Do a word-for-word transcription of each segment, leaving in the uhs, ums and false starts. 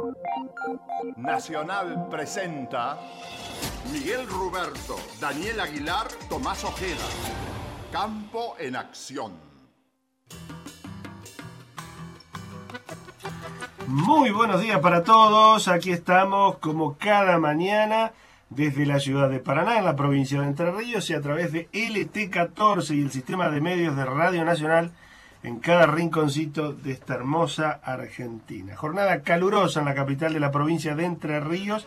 Nacional presenta Miguel Ruberto, Daniel Aguilar, Tomás Ojeda. Campo en acción. Muy buenos días para todos. Aquí estamos como cada mañana desde la ciudad de Paraná, en la provincia de Entre Ríos, y a través de L T catorce y el sistema de medios de Radio Nacional en cada rinconcito de esta hermosa Argentina. Jornada calurosa en la capital de la provincia de Entre Ríos.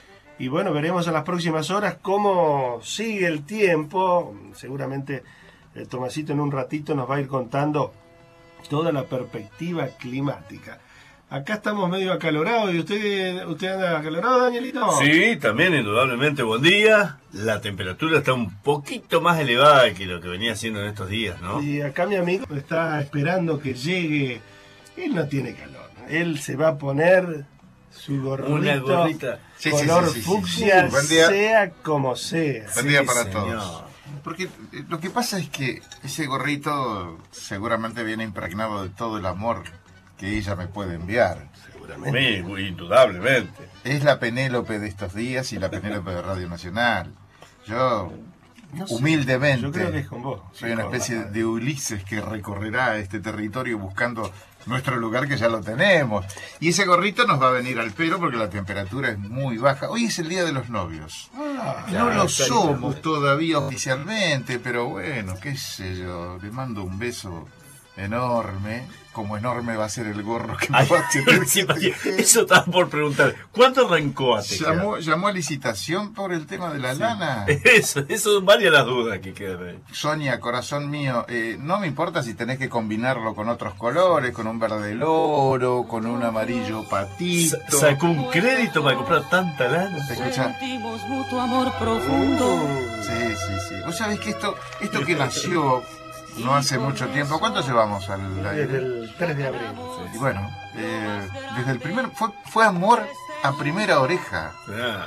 Y bueno, veremos en las próximas horas cómo sigue el tiempo. Seguramente el Tomasito en un ratito nos va a ir contando toda la perspectiva climática. Acá estamos medio acalorados. ¿Y usted, usted anda acalorado, Danielito? Sí, también, indudablemente. Buen día. La temperatura está un poquito más elevada que lo que venía haciendo en estos días, ¿no? Y acá mi amigo está esperando que llegue. Él no tiene calor. Él se va a poner su gorrito, una gorrita sí, color sí, sí, sí, fucsia, sí, sí. sea como sea. Buen día sí, para señor. todos. Porque lo que pasa es que ese gorrito seguramente viene impregnado de todo el amor que ella me puede enviar. Seguramente. Muy, indudablemente. Es la Penélope de estos días y la Penélope de Radio Nacional. Yo, No sé, humildemente, yo creo que es con vos. soy una especie de Ulises que recorrerá este territorio buscando nuestro lugar, que ya lo tenemos. Y ese gorrito nos va a venir al pelo porque la temperatura es muy baja. Hoy es el día de los novios. Ah, No claro, lo está somos ahí, todavía oficialmente, pero bueno, qué sé yo, le mando un beso enorme, como enorme va a ser el gorro que me Ay, va a tener. sí, eso estaba por preguntar. ¿Cuánto arrancó a Llamó, llamó a licitación por el tema de la Sí. lana. Eso, eso son varias las dudas que quedan ahí. Sonia, corazón mío, eh, no me importa si tenés que combinarlo con otros colores, con un verde oro, con un amarillo patito. Sa- Sacó un crédito para comprar tanta lana. Escucha. Sentimos mutuo amor profundo. Sí, sí, sí. Vos sabés que esto, esto que nació no hace mucho tiempo. ¿Cuánto llevamos al desde aire? el tres de abril. Y bueno, eh, desde el primer fue, fue amor a primera oreja. Ah.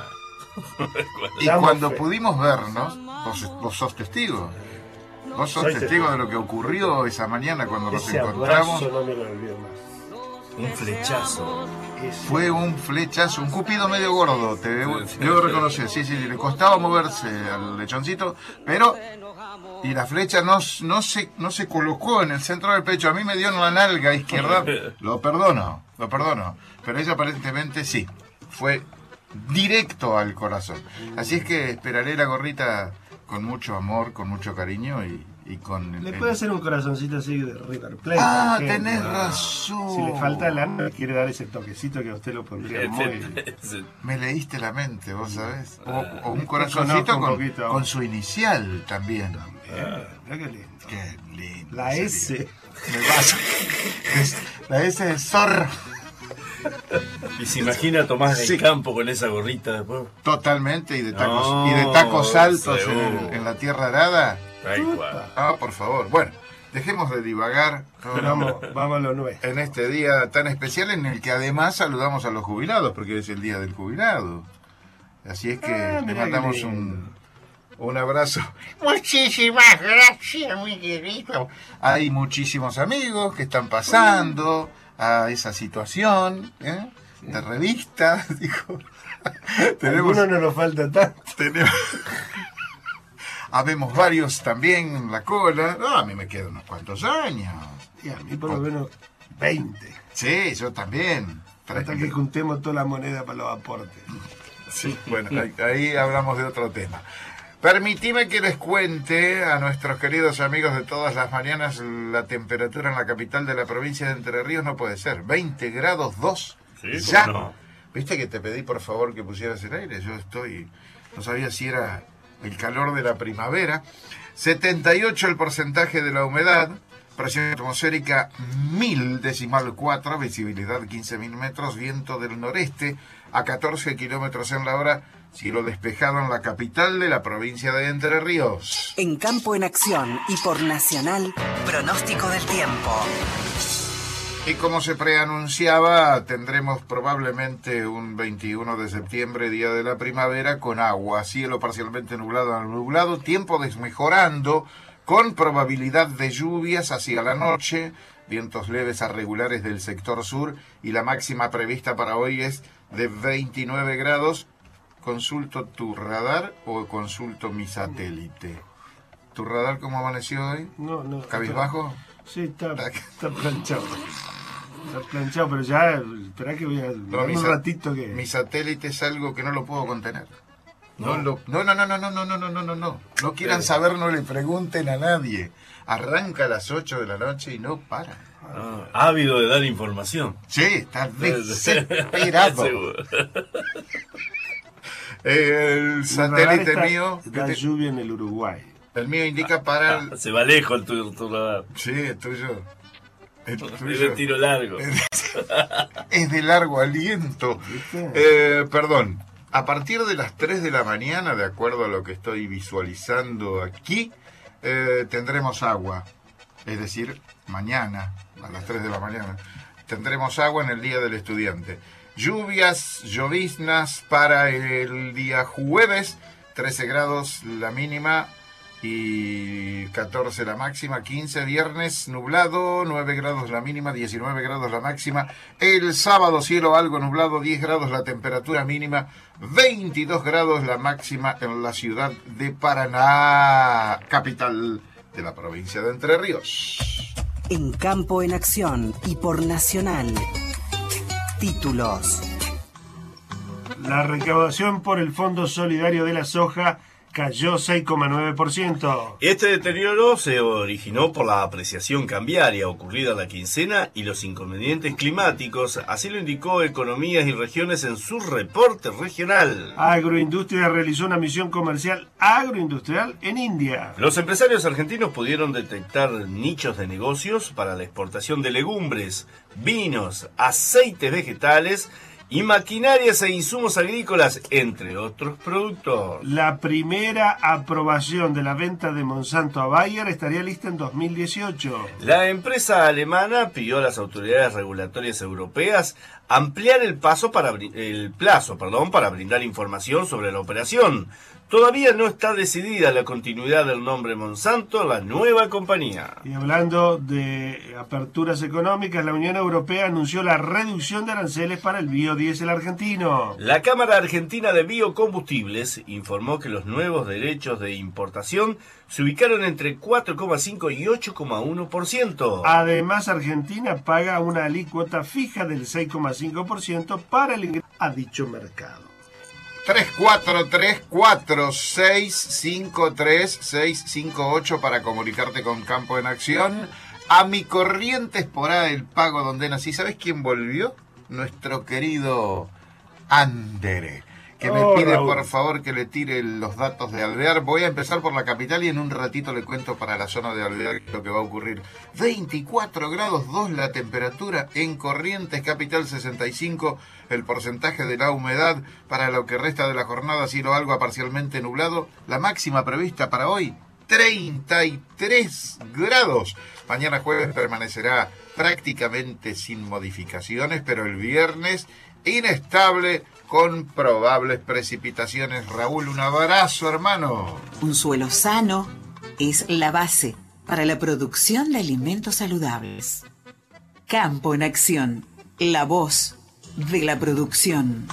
Y Damos cuando fe. pudimos vernos, vos, vos sos testigo. Vos sos Soy testigo testigo. de lo que ocurrió esa mañana cuando nos Ese encontramos. abrazo no me lo olvido más. Un flechazo. Ese- Fue un flechazo, un cupido medio gordo, te debo, Sí, sí, debo sí. reconocer. Sí, sí, le costaba moverse al lechoncito, pero... Y la flecha no, no, se, no se colocó en el centro del pecho. A mí me dio en la nalga izquierda. Lo perdono, lo perdono. Pero ella aparentemente sí. Fue directo al corazón. Así es que esperaré la gorrita con mucho amor, con mucho cariño y, y con... Le el- puede hacer un corazoncito así de River Plate. Ah, por ejemplo. tenés razón. Si le falta lana, quiere dar ese toquecito que a usted lo pondría muy bien. Me leíste la mente, vos sabés. O, o un Te corazoncito conozco un con, poquito. con su inicial también. Bien, mirá qué lindo. Qué lindo. La sería. S. Me vas- es- La S de zorro. Y se imagina a Tomás del Sí. Campo con esa gorrita después. Totalmente, y de tacos, No, y de tacos altos en, seguro. el- en la tierra arada. Tal cual. Ah, por favor. Bueno, dejemos de divagar Pero vamos, vamos a lo nuestro. en este día tan especial en el que además saludamos a los jubilados, porque es el día del jubilado. Así es que Ah, le mirá mandamos qué lindo. un, un abrazo. Muchísimas gracias, mi querido. Hay muchísimos amigos que están pasando a esa situación, ¿eh? De revista, dijo. Tenemos, Algunos no nos falta tanto. tenemos, habemos varios también en la cola. No, a mí me quedan unos cuantos años. Y a mí por lo menos veinte. Sí, yo también. Hasta que juntemos toda la moneda para los aportes. Sí, bueno, ahí, ahí hablamos de otro tema. Permitime que les cuente a nuestros queridos amigos de todas las mañanas la temperatura en la capital de la provincia de Entre Ríos. No puede ser, veinte grados dos. Sí, Ya. cómo no. ¿Viste que te pedí por favor que pusieras el aire? Yo estoy, no sabía si era el calor de la primavera. setenta y ocho el porcentaje de la humedad. Presión atmosférica mil decimal cuatro, visibilidad quince mil metros, viento del noreste a catorce kilómetros en la hora, cielo despejado en la capital de la provincia de Entre Ríos. En Campo en Acción y por Nacional, pronóstico del tiempo. Y como se preanunciaba, tendremos probablemente un veintiuno de septiembre, día de la primavera, con agua, cielo parcialmente nublado a nublado, tiempo desmejorando, con probabilidad de lluvias hacia la noche, vientos leves a regulares del sector sur y la máxima prevista para hoy es de veintinueve grados. ¿Consulto tu radar o consulto mi satélite? ¿Tu radar cómo amaneció hoy? No, no. ¿Cabizbajo? Sí, está, está planchado. Está planchado, pero ya, espera que voy a... No, mi un sa- ratito que... Mi satélite es algo que no lo puedo contener. No, No. lo- no, no, no, no, no, no, no, no, no, no, no. No quieran saber, no le pregunten a nadie. Arranca a las ocho de la noche y no para. Ah, ávido de dar información. Sí, está desesperado. Seguro. El Mi satélite radar está- mío, Da ¿qué te- lluvia en el Uruguay. el mío indica para el... Se va lejos el tu, tu radar. Sí, el tuyo. El Es de tuyo tiro largo. es de largo aliento. ¿Viste? Eh, perdón, a partir de las tres de la mañana, de acuerdo a lo que estoy visualizando aquí, eh, tendremos agua. Es decir, mañana, a las tres de la mañana, tendremos agua en el Día del Estudiante. Lluvias, lloviznas para el día jueves, trece grados la mínima y catorce la máxima, quince viernes nublado, nueve grados la mínima, diecinueve grados la máxima, el sábado cielo algo nublado, diez grados la temperatura mínima, veintidós grados la máxima en la ciudad de Paraná, capital de la provincia de Entre Ríos. En Campo en Acción y por Nacional. Títulos. La recaudación por el Fondo Solidario de la Soja cayó seis coma nueve por ciento. Este deterioro se originó por la apreciación cambiaria ocurrida la quincena y los inconvenientes climáticos, así lo indicó Economías y Regiones en su reporte regional. Agroindustria realizó una misión comercial agroindustrial en India. Los empresarios argentinos pudieron detectar nichos de negocios para la exportación de legumbres, vinos, aceites vegetales y maquinarias e insumos agrícolas, entre otros productos. La primera aprobación de la venta de Monsanto a Bayer estaría lista en dos mil dieciocho. La empresa alemana pidió a las autoridades regulatorias europeas ampliar el, paso para, bri- el plazo perdón, para brindar información sobre la operación. Todavía no está decidida la continuidad del nombre Monsanto en la nueva compañía. Y hablando de aperturas económicas, la Unión Europea anunció la reducción de aranceles para el biodiesel argentino. La Cámara Argentina de Biocombustibles informó que los nuevos derechos de importación se ubicaron entre cuatro coma cinco y ocho coma uno por ciento. Además, Argentina paga una alícuota fija del seis coma cinco por ciento para el ingreso a dicho mercado. tres cuatro tres cuatro seis cinco tres seis cinco ocho para comunicarte con Campo en Acción. A mi Corrientes por ahí el pago donde nací. ¿Sabes quién volvió? Nuestro querido Andere, que me Oh, pide Raúl. por favor que le tire los datos de Alvear. Voy a empezar por la capital y en un ratito le cuento para la zona de Alvear lo que va a ocurrir. veinticuatro grados dos la temperatura en Corrientes, capital sesenta y cinco el porcentaje de la humedad para lo que resta de la jornada, cielo algo a parcialmente nublado. La máxima prevista para hoy, treinta y tres grados. Mañana jueves permanecerá prácticamente sin modificaciones, pero el viernes inestable con probables precipitaciones. Raúl, un abrazo, hermano. Un suelo sano es la base para la producción de alimentos saludables. Campo en Acción, la voz de la producción.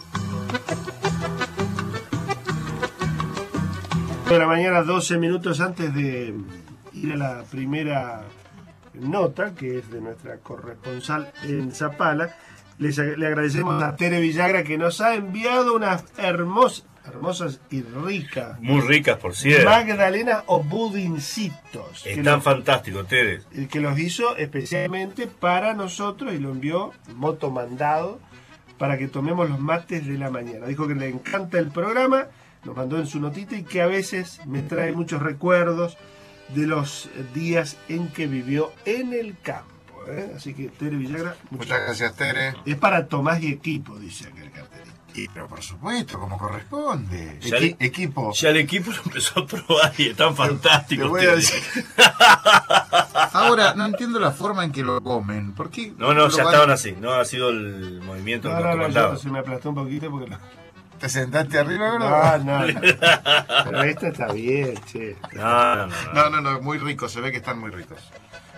De la mañana, doce minutos antes de ir a la primera nota, que es de nuestra corresponsal en Zapala, les, le agradecemos a Tere Villagra que nos ha enviado unas hermosas, hermosas y ricas Muy ricas, por cierto. magdalenas o budincitos. Que, Están lo- fantásticos, Tere. que los hizo especialmente para nosotros y lo envió moto mandado para que tomemos los mates de la mañana. Dijo que le encanta el programa, nos mandó en su notita y que a veces me trae muchos recuerdos de los días en que vivió en el campo. ¿eh? Así que Tere Villagra, Muchas gracias, Tere. es para Tomás y equipo, dice aquel cartelito. Y, pero por supuesto, como corresponde. Ya Equi- le- equipo. Ya el equipo lo empezó a probar y están Te fantásticos. voy a Tere. decir. Ahora, no entiendo la forma en que lo comen. ¿Por qué? No, no, lo ya van- estaban así. No ha sido el movimiento No, que no, no, comandaba. yo se me aplastó un poquito porque no. ¿Te sentaste arriba, No, bro? no, no. Pero esta está bien, che. No, no, no. no. No, no, no, muy ricos. Se ve que están muy ricos.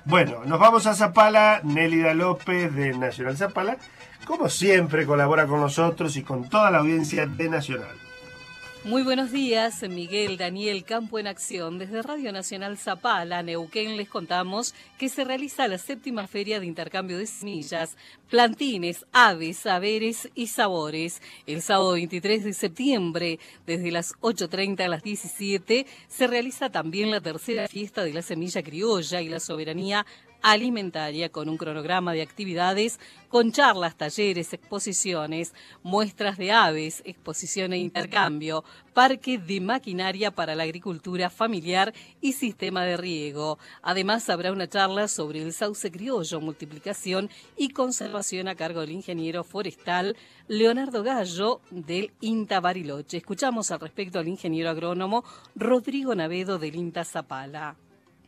Bueno, nos vamos a Zapala. Nélida López de Nacional Zapala, como siempre, colabora con nosotros y con toda la audiencia de Nacional. Muy buenos días, Miguel, Daniel, Campo en Acción. Desde Radio Nacional Zapala, Neuquén, les contamos que se realiza la séptima feria de intercambio de semillas, plantines, aves, saberes y sabores. El sábado veintitrés de septiembre, desde las ocho treinta a las diecisiete, se realiza también la tercera fiesta de la semilla criolla y la soberanía alimentaria, con un cronograma de actividades, con charlas, talleres, exposiciones, muestras de aves, exposición e intercambio, parque de maquinaria para la agricultura familiar y sistema de riego. Además, habrá una charla sobre el sauce criollo, multiplicación y conservación a cargo del ingeniero forestal Leonardo Gallo del INTA Bariloche. Escuchamos al respecto al ingeniero agrónomo Rodrigo Navedo del INTA Zapala.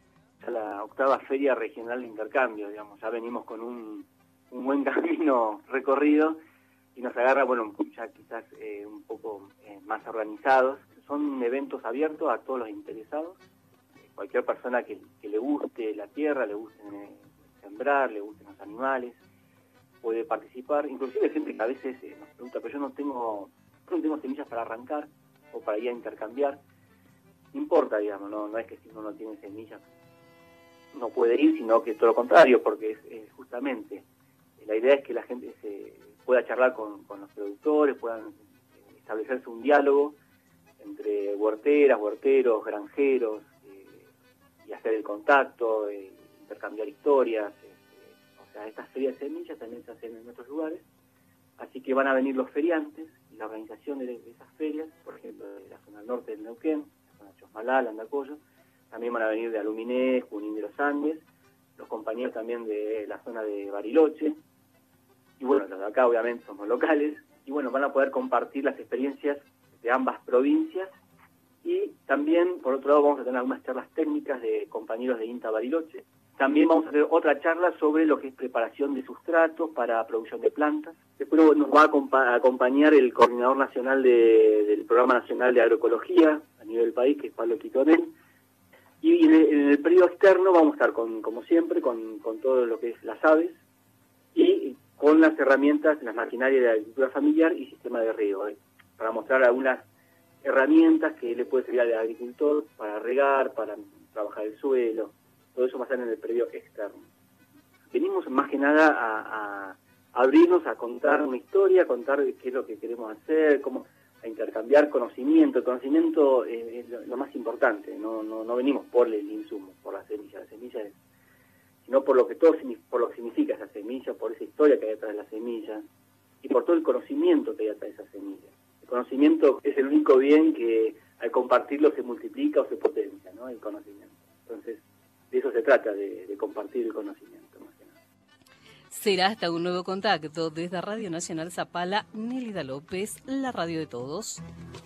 La octava feria regional de intercambio, digamos, ya venimos con un, un buen camino recorrido y nos agarra, bueno, ya quizás eh, un poco eh, más organizados. Son eventos abiertos a todos los interesados, eh, cualquier persona que, que le guste la tierra, le guste eh, sembrar, le gusten los animales, puede participar. Inclusive gente que a veces eh, nos pregunta, pero yo no tengo, no tengo semillas para arrancar o para ir a intercambiar. No importa, digamos, no, no es que si uno no tiene semillas no puede ir, sino que todo lo contrario, porque es, es justamente la idea es que la gente se pueda charlar con, con los productores, puedan establecerse un diálogo entre huerteras, huerteros, granjeros, eh, y hacer el contacto, eh, intercambiar historias. Eh, o sea, estas ferias de semillas también se hacen en otros lugares, así que van a venir los feriantes y la organización de, de esas ferias, por ejemplo, de la zona norte del Neuquén, la zona de Chosmalal, Landacoyo. También van a venir de Aluminé, Junín de los Andes, los compañeros también de la zona de Bariloche, y bueno, los de acá obviamente somos locales, y bueno, van a poder compartir las experiencias de ambas provincias, y también, por otro lado, vamos a tener algunas charlas técnicas de compañeros de INTA Bariloche. También vamos a hacer otra charla sobre lo que es preparación de sustratos para producción de plantas. Después nos va a acompa- acompañar el coordinador nacional de, del Programa Nacional de Agroecología a nivel del país, que es Pablo Quitonel. Y en el, en el periodo externo vamos a estar, con, como siempre, con, con todo lo que es las aves y con las herramientas, las maquinarias de agricultura familiar y sistema de riego, ¿eh? Para mostrar algunas herramientas que le puede servir al agricultor para regar, para trabajar el suelo. Todo eso va a estar en el periodo externo. Venimos más que nada a, a abrirnos, a contar una historia, a contar qué es lo que queremos hacer, cómo... a intercambiar conocimiento. El conocimiento es, es lo, lo más importante, no, no, no venimos por el insumo, por la semilla, la semilla es, sino por lo que todo por lo que significa esa semilla, por esa historia que hay detrás de la semilla y por todo el conocimiento que hay detrás de esa semilla. El conocimiento es el único bien que al compartirlo se multiplica o se potencia, ¿no? El conocimiento. Entonces, de eso se trata, de, de compartir el conocimiento, más que nada. Será hasta un nuevo contacto. Desde Radio Nacional Zapala, Nélida López, la radio de todos.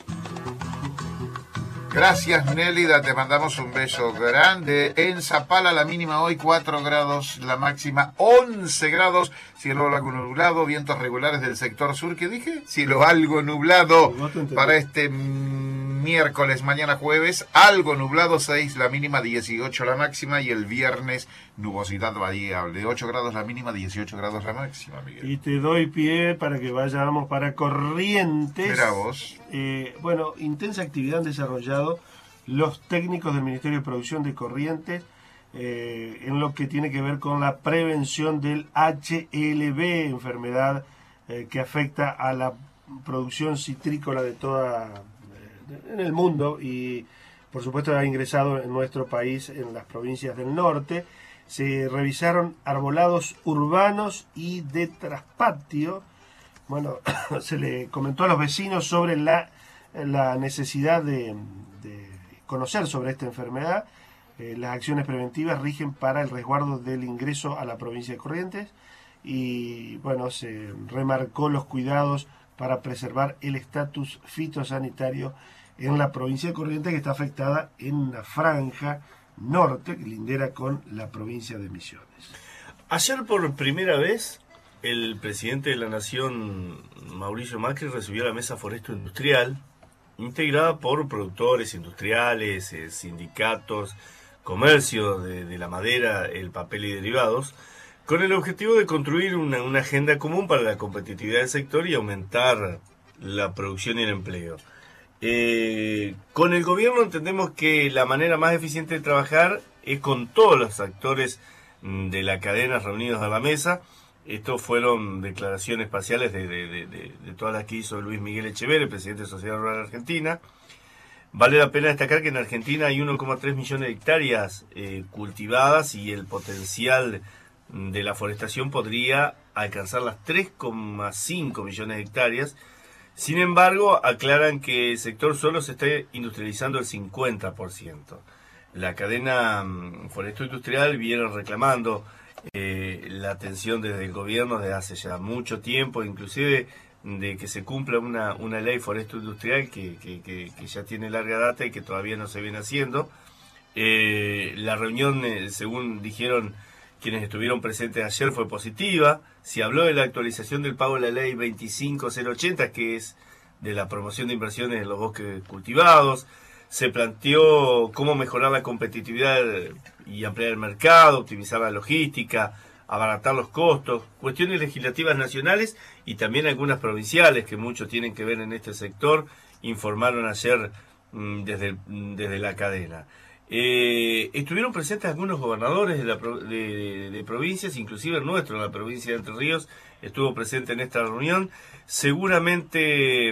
Gracias, Nélida, te mandamos un beso grande. En Zapala la mínima hoy cuatro grados, la máxima once grados, cielo algo nublado, vientos regulares del sector sur. ¿Qué dije? Cielo algo nublado para este miércoles, mañana jueves, algo nublado, seis la mínima, dieciocho la máxima, y el viernes nubosidad variable, ocho grados la mínima, dieciocho grados la máxima, Miguel. Y te doy pie para que vayamos para Corrientes. Mira vos. Eh, bueno, intensa actividad han desarrollado los técnicos del Ministerio de Producción de Corrientes eh, en lo que tiene que ver con la prevención del H L B, enfermedad eh, que afecta a la producción citrícola de toda eh, en el mundo, y por supuesto ha ingresado en nuestro país en las provincias del norte. Se revisaron arbolados urbanos y de traspatio. Bueno, se le comentó a los vecinos sobre la, la necesidad de, de conocer sobre esta enfermedad. Eh, las acciones preventivas rigen para el resguardo del ingreso a la provincia de Corrientes, y bueno, se remarcó los cuidados para preservar el estatus fitosanitario en la provincia de Corrientes, que está afectada en una franja norte que lindera con la provincia de Misiones. Ayer por primera vez el presidente de la Nación, Mauricio Macri, recibió la Mesa Foresto Industrial, integrada por productores industriales, eh, sindicatos, comercio de, de la madera, el papel y derivados, con el objetivo de construir una, una agenda común para la competitividad del sector y aumentar la producción y el empleo. Eh, con el gobierno entendemos que la manera más eficiente de trabajar es con todos los actores de la cadena reunidos a la mesa. Estos fueron declaraciones parciales de, de, de, de, de todas las que hizo Luis Miguel Echeverri, presidente de Sociedad Rural Argentina. Vale la pena destacar que en Argentina hay uno coma tres millones de hectáreas eh, cultivadas y el potencial de la forestación podría alcanzar las tres coma cinco millones de hectáreas. Sin embargo, aclaran que el sector solo se está industrializando el cincuenta por ciento. La cadena foresto-industrial viene reclamando eh, la atención desde el gobierno desde hace ya mucho tiempo, inclusive de que se cumpla una, una ley foresto-industrial que, que, que, que ya tiene larga data y que todavía no se viene haciendo. Eh, la reunión, eh, según dijeron quienes estuvieron presentes ayer, fue positiva. Se habló de la actualización del pago de la ley veinticinco mil ochenta, que es de la promoción de inversiones en los bosques cultivados. Se planteó cómo mejorar la competitividad y ampliar el mercado, optimizar la logística, abaratar los costos, cuestiones legislativas nacionales y también algunas provinciales que mucho tienen que ver en este sector, informaron ayer mmm, desde, desde la cadena. Eh, estuvieron presentes algunos gobernadores de, la, de, de provincias, inclusive el nuestro, la provincia de Entre Ríos, estuvo presente en esta reunión. Seguramente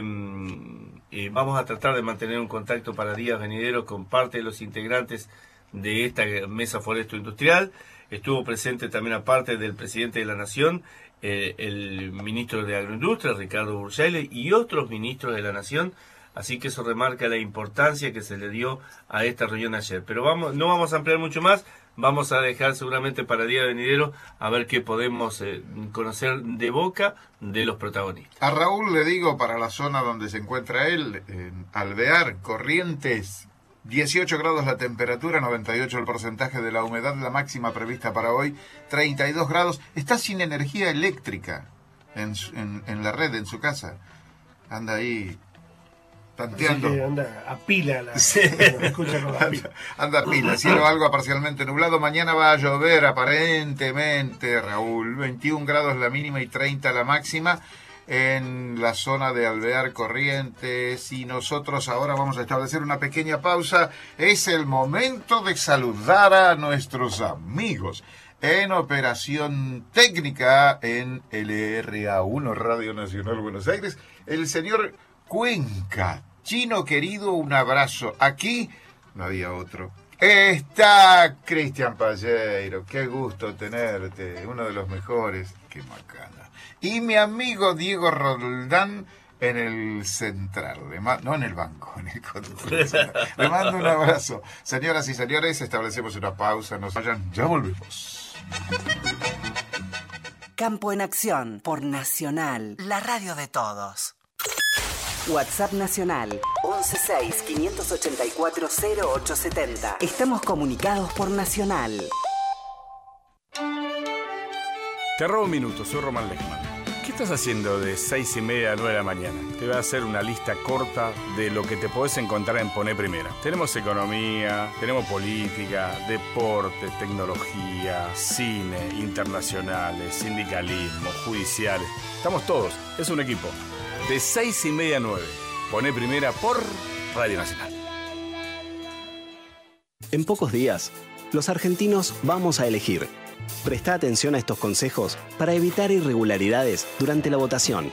eh, vamos a tratar de mantener un contacto para días venideros con parte de los integrantes de esta mesa foresto industrial. Estuvo presente también, aparte del presidente de la Nación, eh, el ministro de Agroindustria, Ricardo Burjaile, y otros ministros de la Nación. Así que eso remarca la importancia que se le dio a esta reunión ayer. Pero vamos, no vamos a ampliar mucho más, vamos a dejar seguramente para el día venidero a ver qué podemos eh, conocer de boca de los protagonistas. A Raúl le digo, para la zona donde se encuentra él, en Alvear, Corrientes, dieciocho grados la temperatura, noventa y ocho el porcentaje de la humedad, la máxima prevista para hoy, treinta y dos grados. Está sin energía eléctrica en, en, en la red, en su casa. Anda ahí tanteando. Anda a pila la, sí. escucha con la pila. Anda a pila, cielo algo parcialmente nublado. Mañana va a llover aparentemente, Raúl. veintiún grados la mínima y treinta la máxima en la zona de Alvear, Corrientes. Y nosotros ahora vamos a establecer una pequeña pausa. Es el momento de saludar a nuestros amigos en operación técnica en L R A uno, Radio Nacional Buenos Aires, el señor Cuenca. Chino querido, un abrazo. Aquí no había otro. Está Cristian Palleiro. Qué gusto tenerte, uno de los mejores. Qué macana. Y mi amigo Diego Roldán en el central, no en el banco, en el control. Le mando un abrazo. Señoras y señores, establecemos una pausa. Nos vayan, ya volvemos. Campo en Acción por Nacional, la radio de todos. WhatsApp Nacional once seis, quinientos ochenta y cuatro, cero ocho setenta. Estamos comunicados por Nacional. Te robo un minuto, soy Román Lechman. ¿Qué estás haciendo de seis y media a nueve de la mañana? Te voy a hacer una lista corta de lo que te podés encontrar en Poné Primera. Tenemos economía, tenemos política, deporte, tecnología, cine, internacionales, sindicalismo, judiciales. Estamos todos, es un equipo. De seis y media a nueve, Poné Primera por Radio Nacional. En pocos días, los argentinos vamos a elegir. Presta atención a estos consejos para evitar irregularidades durante la votación.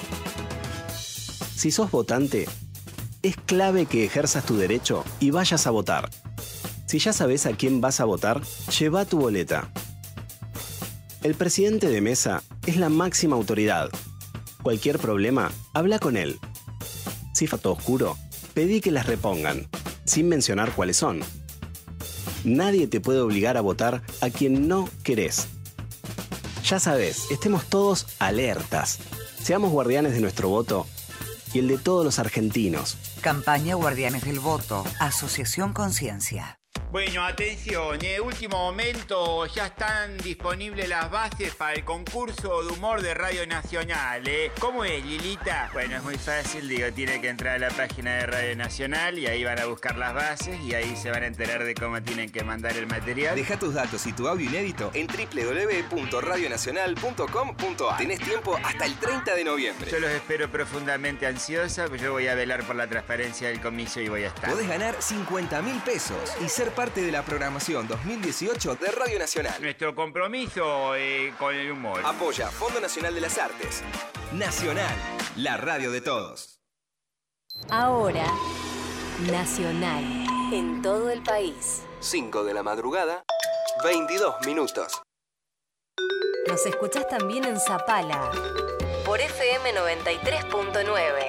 Si sos votante, es clave que ejerzas tu derecho y vayas a votar. Si ya sabés a quién vas a votar, lleva tu boleta. El presidente de mesa es la máxima autoridad. Cualquier problema, habla con él. Si foto oscuro, pedí que las repongan, sin mencionar cuáles son. Nadie te puede obligar a votar a quien no querés. Ya sabes, estemos todos alertas. Seamos guardianes de nuestro voto y el de todos los argentinos. Campaña Guardianes del Voto. Asociación Conciencia. Bueno, atención, en último momento ya están disponibles las bases para el concurso de humor de Radio Nacional, ¿eh? ¿Cómo es, Lilita? Bueno, es muy fácil, digo, tiene que entrar a la página de Radio Nacional y ahí van a buscar las bases y ahí se van a enterar de cómo tienen que mandar el material. Deja tus datos y tu audio inédito en doble u doble u doble u punto radio nacional punto com punto a r. Tenés tiempo hasta el treinta de noviembre. Yo los espero profundamente ansiosa, pues yo voy a velar por la transparencia del comicio y voy a estar. Podés ganar cincuenta mil pesos y ser parte de la programación dos mil dieciocho de Radio Nacional. Nuestro compromiso eh, con el humor. Apoya Fondo Nacional de las Artes. Nacional, la radio de todos. Ahora, Nacional, en todo el país. cinco de la madrugada, veintidós minutos. Nos escuchás también en Zapala, por F M noventa y tres punto nueve.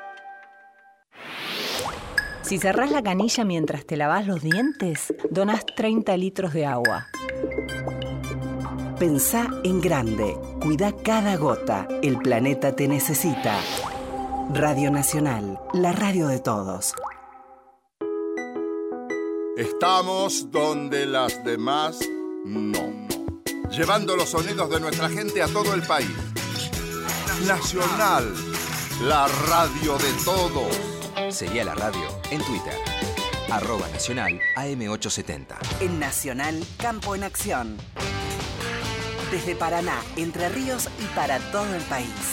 Si cerrás la canilla mientras te lavas los dientes, donás treinta litros de agua. Pensá en grande. Cuida cada gota. El planeta te necesita. Radio Nacional, la radio de todos. Estamos donde las demás no. Llevando los sonidos de nuestra gente a todo el país. Nacional, la radio de todos. Seguí a la radio en Twitter, arroba nacional A M ochocientos setenta. En Nacional, Campo en Acción. Desde Paraná, Entre Ríos y para todo el país.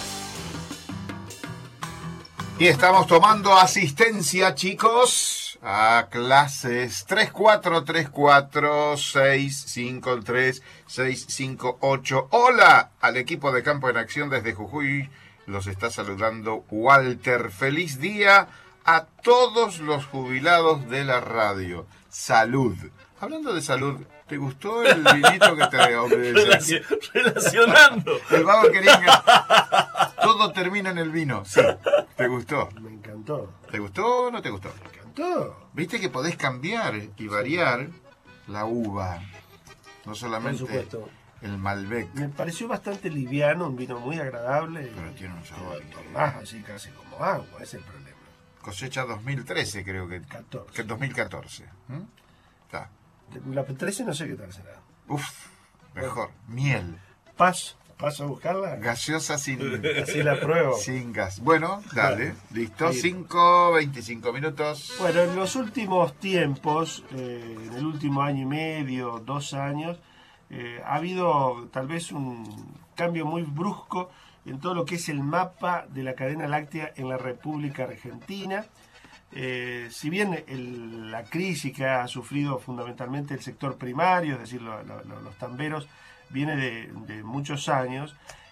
Y estamos tomando asistencia, chicos, a clases tres cuatro tres cuatro, seis cinco tres, seis cinco ocho. Hola al equipo de Campo en Acción desde Jujuy. Los está saludando Walter. Feliz día a todos los jubilados de la radio. Salud. Hablando de salud, ¿te gustó el vinito que te obedece? Relacionando. El vago quería que todo termina en el vino. Sí. ¿Te gustó? Me encantó. ¿Te gustó o no te gustó? Me encantó. Viste que podés cambiar y variar la uva. No solamente... Por supuesto. El Malbec. Me pareció bastante liviano, un vino muy agradable. Pero tiene un sabor. Tomás así casi como agua, ese es el problema. Cosecha dos mil trece, creo que. catorce. Que dos mil catorce. ¿Mm? Está. La trece no sé qué tal será. Uf, mejor. Bueno. Miel. Paso, paso a buscarla. Gaseosa sin. Así la pruebo. Sin gas. Bueno, dale. Bueno, listo. cinco, veinticinco minutos. Bueno, en los últimos tiempos, eh, en el último año y medio, dos años, Eh, ha habido tal vez un cambio muy brusco en todo lo que es el mapa de la cadena láctea en la República Argentina. Eh, si bien el, la crisis que ha sufrido fundamentalmente el sector primario, es decir, lo, lo, lo, los tamberos, viene de, de muchos años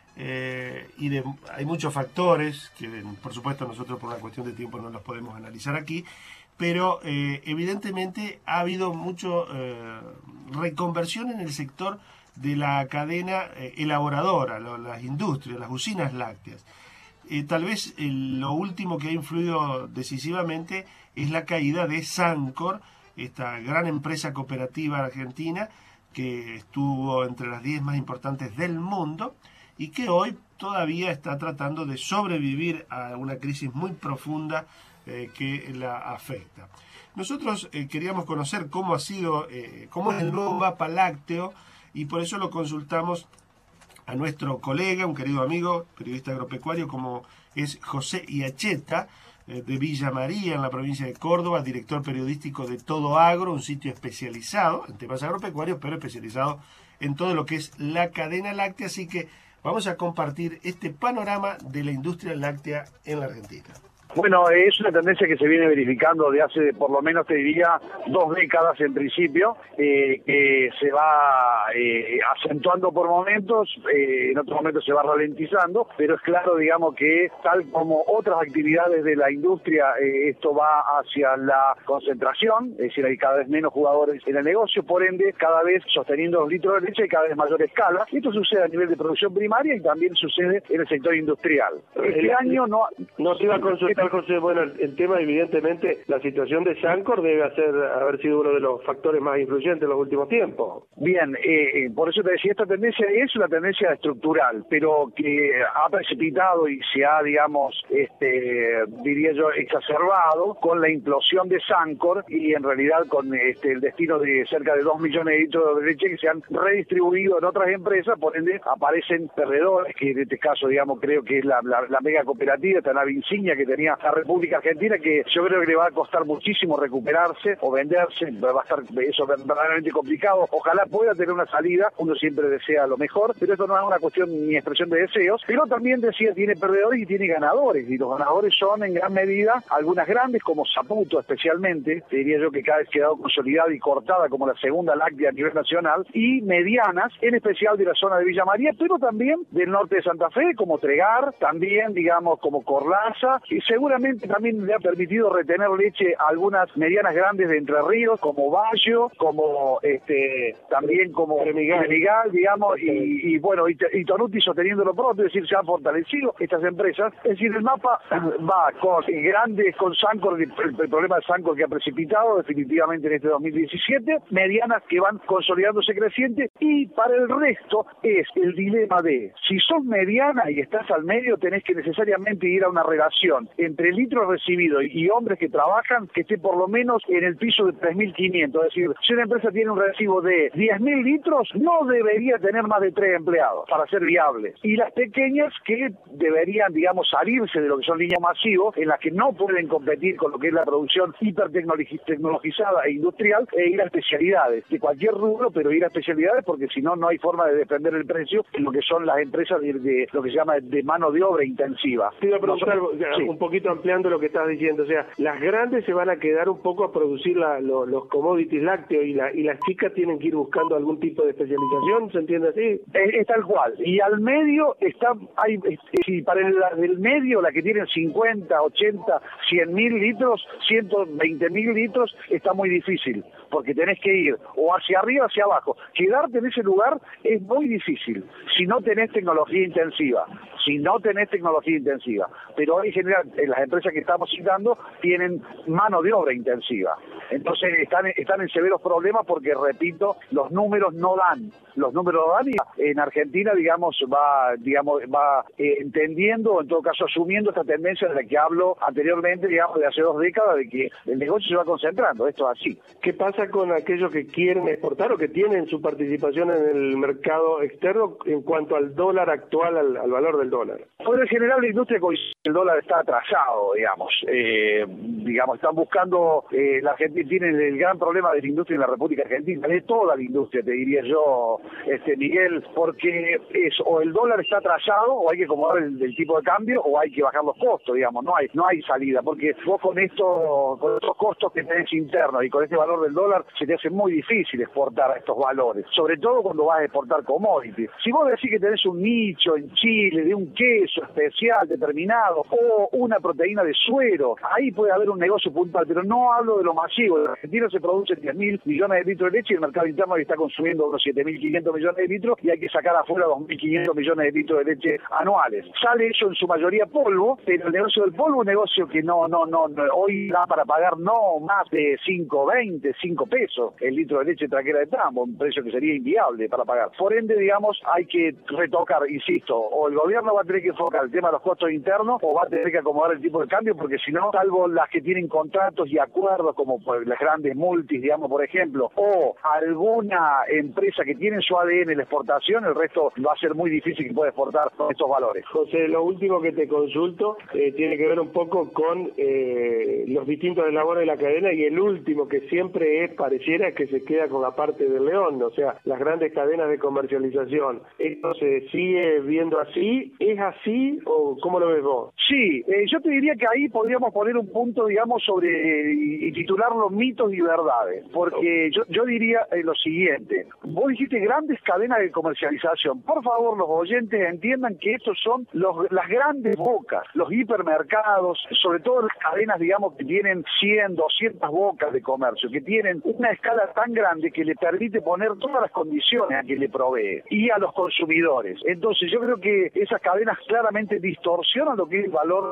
eh, y de, hay muchos factores que, por supuesto, nosotros por una cuestión de tiempo no los podemos analizar aquí, pero eh, evidentemente ha habido mucho eh, reconversión en el sector de la cadena eh, elaboradora, lo, las industrias, las usinas lácteas. Eh, tal vez eh, lo último que ha influido decisivamente es la caída de Sancor, esta gran empresa cooperativa argentina que estuvo entre las diez más importantes del mundo y que hoy todavía está tratando de sobrevivir a una crisis muy profunda Eh, que la afecta. Nosotros eh, queríamos conocer cómo ha sido, eh, cómo es el nuevo mapa lácteo y por eso lo consultamos a nuestro colega, un querido amigo, periodista agropecuario como es José Iacheta, eh, de Villa María en la provincia de Córdoba, director periodístico de Todo Agro, un sitio especializado en temas agropecuarios, pero especializado en todo lo que es la cadena láctea, así que vamos a compartir este panorama de la industria láctea en la Argentina. Bueno, es una tendencia que se viene verificando de hace, por lo menos te diría, dos décadas en principio, eh, que se va eh, acentuando por momentos, eh, en otros momentos se va ralentizando, pero es claro, digamos, que tal como otras actividades de la industria, eh, esto va hacia la concentración, es decir, hay cada vez menos jugadores en el negocio, por ende, cada vez sosteniendo los litros de leche y cada vez mayor escala. Esto sucede a nivel de producción primaria y también sucede en el sector industrial. Este año no, no se iba a consultar tal, José? Bueno, el, el tema, evidentemente, la situación de Sancor debe hacer, haber sido uno de los factores más influyentes en los últimos tiempos. Bien, eh, por eso te decía, esta tendencia es una tendencia estructural, pero que ha precipitado y se ha, digamos, este, diría yo, exacerbado con la implosión de Sancor y en realidad con este, el destino de cerca de dos millones de litros de leche que se han redistribuido en otras empresas, por ende aparecen perdedores, que en este caso, digamos, creo que es la, la, la mega cooperativa, esta nave insignia que tenía la República Argentina, que yo creo que le va a costar muchísimo recuperarse o venderse, va a estar eso verdaderamente complicado. Ojalá pueda tener una salida, uno siempre desea lo mejor, pero esto no es una cuestión ni expresión de deseos, pero también decía, tiene perdedores y tiene ganadores, y los ganadores son en gran medida algunas grandes, como Saputo especialmente, te diría yo que cada vez quedado consolidada y cortada como la segunda láctea a nivel nacional, y medianas, en especial de la zona de Villa María, pero también del norte de Santa Fe, como Tregar, también, digamos, como Corlaza, y seguramente también le ha permitido retener leche a algunas medianas grandes de Entre Ríos, como Bayo, como este también como Remigal, digamos, y, y bueno, y, y Tonuti sosteniendo lo propio, es decir, se han fortalecido estas empresas, es decir, el mapa va con grandes, con Sancor, el, el problema de Sancor que ha precipitado definitivamente en este dos mil diecisiete, medianas que van consolidándose creciente, y para el resto es el dilema de, si sos mediana y estás al medio, tenés que necesariamente ir a una relación entre litros recibidos y, y hombres que trabajan, que esté por lo menos en el piso de tres mil quinientos, es decir, si una empresa tiene un recibo de diez mil litros, no debería tener más de tres empleados para ser viable. Y las pequeñas que deberían, digamos, salirse de lo que son líneas masivos, en las que no pueden competir con lo que es la producción hipertecnologizada e industrial, e ir a especialidades de cualquier rubro, pero ir a especialidades porque si no, no hay forma de defender el precio en lo que son las empresas de, de lo que se llama de mano de obra intensiva. Te iba a preguntar, no, sí. un poquito ampliando lo que estás diciendo, o sea, las grandes se van a quedar un poco a producir la, lo, los commodities lácteos y, la, y las chicas tienen que ir buscando algún tipo de especialización, ¿se entiende así? Es, es tal cual. Y al medio está, hay, si para el del medio, la que tienen cincuenta, ochenta, cien mil litros, ciento veinte mil litros, está muy difícil, porque tenés que ir o hacia arriba o hacia abajo. Quedarte en ese lugar es muy difícil, si no tenés tecnología intensiva, si no tenés tecnología intensiva. Pero en general, en las empresas que estamos citando, tienen mano de obra intensiva. Entonces están, están en severos problemas porque, repito, los números no dan. Los números no dan y en Argentina, digamos, va, digamos, va eh, entendiendo, o en todo caso asumiendo esta tendencia de la que hablo anteriormente, digamos, de hace dos décadas, de que el negocio se va concentrando. Esto es así. ¿Qué pasa con aquellos que quieren exportar o que tienen su participación en el mercado externo en cuanto al dólar actual, al, al valor del dólar? Por en general, la industria con el dólar está atrasado, digamos. Eh, digamos, están buscando, eh, la Argentina tiene el gran problema de la industria en la República Argentina, de toda la industria, te diría yo, este Miguel, porque es o el dólar está atrasado, o hay que acomodar el, el tipo de cambio, o hay que bajar los costos, digamos, no hay no hay salida, porque vos con esto, con estos costos que tenés internos y con este valor del dólar, se te hace muy difícil exportar a estos valores, sobre todo cuando vas a exportar commodities. Si vos decís que tenés un nicho en Chile de un queso especial determinado, o una proteína de suero, ahí puede haber un negocio puntual, pero no hablo de lo masivo. En Argentina se producen diez mil millones de litros de leche y el mercado interno está consumiendo unos siete mil quinientos millones de litros y hay que sacar afuera dos mil quinientos millones de litros de leche anuales. Sale eso en su mayoría polvo, pero el negocio del polvo es un negocio que no, no, no, no hoy da para pagar no más de cinco, veinte, cinco pesos el litro de leche traquera de tambo, un precio que sería inviable para pagar. Por ende, digamos, hay que retocar, insisto, o el gobierno va a tener que enfocar el tema de los costos internos o va a tener que acomodar el tipo de cambio, porque si no, salvo las que tienen contratos y acuerdos, como pues, las grandes multis, digamos, por ejemplo, o alguna empresa que tiene su A D N en la exportación, el resto va a ser muy difícil que pueda exportar con estos valores. José, lo último que te consulto eh, tiene que ver un poco con eh, los distintos eslabones de la cadena, y el último que siempre es, pareciera que se queda con la parte del león, o sea, las grandes cadenas de comercialización. ¿Esto se sigue viendo así? ¿Es así o cómo lo ves vos? Sí, eh, yo te diría que ahí podríamos poner un punto, digamos, sobre eh, y titularlo mitos y verdades, porque yo, yo diría eh, lo siguiente. Vos dijiste grandes cadenas de comercialización. Por favor, los oyentes entiendan que estos son los, las grandes bocas, los hipermercados, sobre todo las cadenas, digamos, que tienen cien, doscientas bocas de comercio, que tienen una escala tan grande que le permite poner todas las condiciones a que le provee y a los consumidores. Entonces, yo creo que esas cadenas claramente distorsionan lo que es el valor de los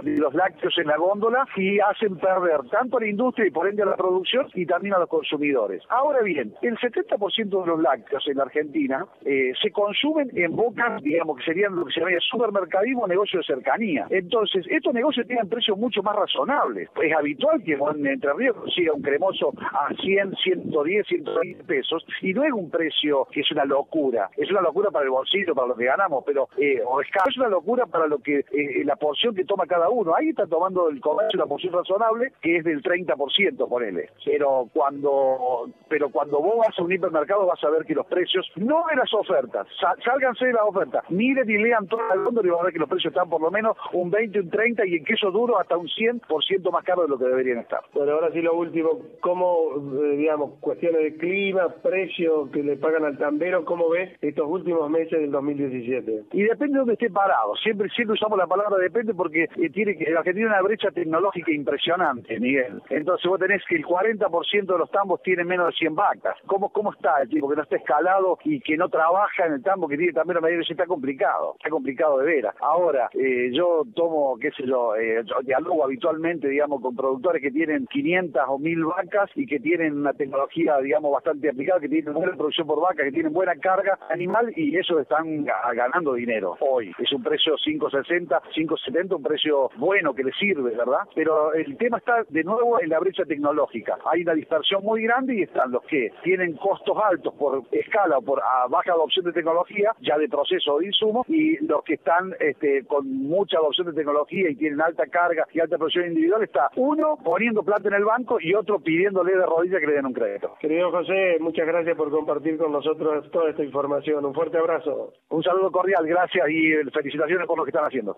lácteos en la góndola y hacen perder tanto a la industria y por ende a la producción y también a los consumidores. Ahora bien, el setenta por ciento de los lácteos en la Argentina eh, se consumen en bocas, digamos que serían lo que se llama supermercadismo, negocio de cercanía. Entonces, estos negocios tienen precios mucho más razonables. Es habitual que en Entre Ríos consiga un cremoso a cien, ciento diez, ciento veinte pesos y no es un precio que es una locura. Es una locura para el bolsillo, para lo que ganamos, pero eh, o es, es una locura para lo que eh, la porción que toma cada uno. Ahí está tomando el comercio una porción razonable que es del treinta por ciento, ponele. Pero cuando pero cuando vos vas a un hipermercado vas a ver que los precios, no de las ofertas, sal, sálganse de las ofertas, miren y lean todo el mundo y van a ver que los precios están por lo menos un veinte, un treinta y en queso duro hasta un cien por ciento más caro de lo que deberían estar. Bueno, ahora sí lo último, ¿cómo, eh, digamos, cuestiones de clima, precio que le pagan al tambero, cómo ves estos últimos meses del dos mil diecisiete? Y depende de dónde esté parado. Siempre siempre usamos la palabra depende porque eh, tiene que, la Argentina tiene una brecha tecnológica impresionante, Miguel. Entonces vos tenés que el cuarenta por ciento de los tambos tienen menos de cien vacas. ¿Cómo, cómo está el tipo que no está escalado y que no trabaja en el tambo que tiene tambero medio? Está complicado, está complicado de veras. Ahora, eh, yo tomo, qué sé yo, eh, yo dialogo habitualmente, digamos, con productores que tienen quinientas o mil vacas y que tienen una tecnología, digamos, bastante aplicada, que tienen buena producción por vaca, que tienen buena carga animal y eso están ganando dinero hoy. Es un precio cinco sesenta, cinco setenta, un precio bueno que les sirve, ¿verdad? Pero el tema está de nuevo en la brecha tecnológica. Hay una dispersión muy grande y están los que tienen costos altos por escala o por a baja adopción de tecnología, ya de proceso o de insumo, y los que están este, con mucha adopción de tecnología y tienen alta carga y alta producción individual, está uno poniendo plata en el banco y otro pidiéndole de rodillas que le den un crédito. Querido José, muchas gracias por compartir con nosotros toda esta información. Un fuerte abrazo. Un saludo cordial, gracias y felicitaciones por lo que están haciendo.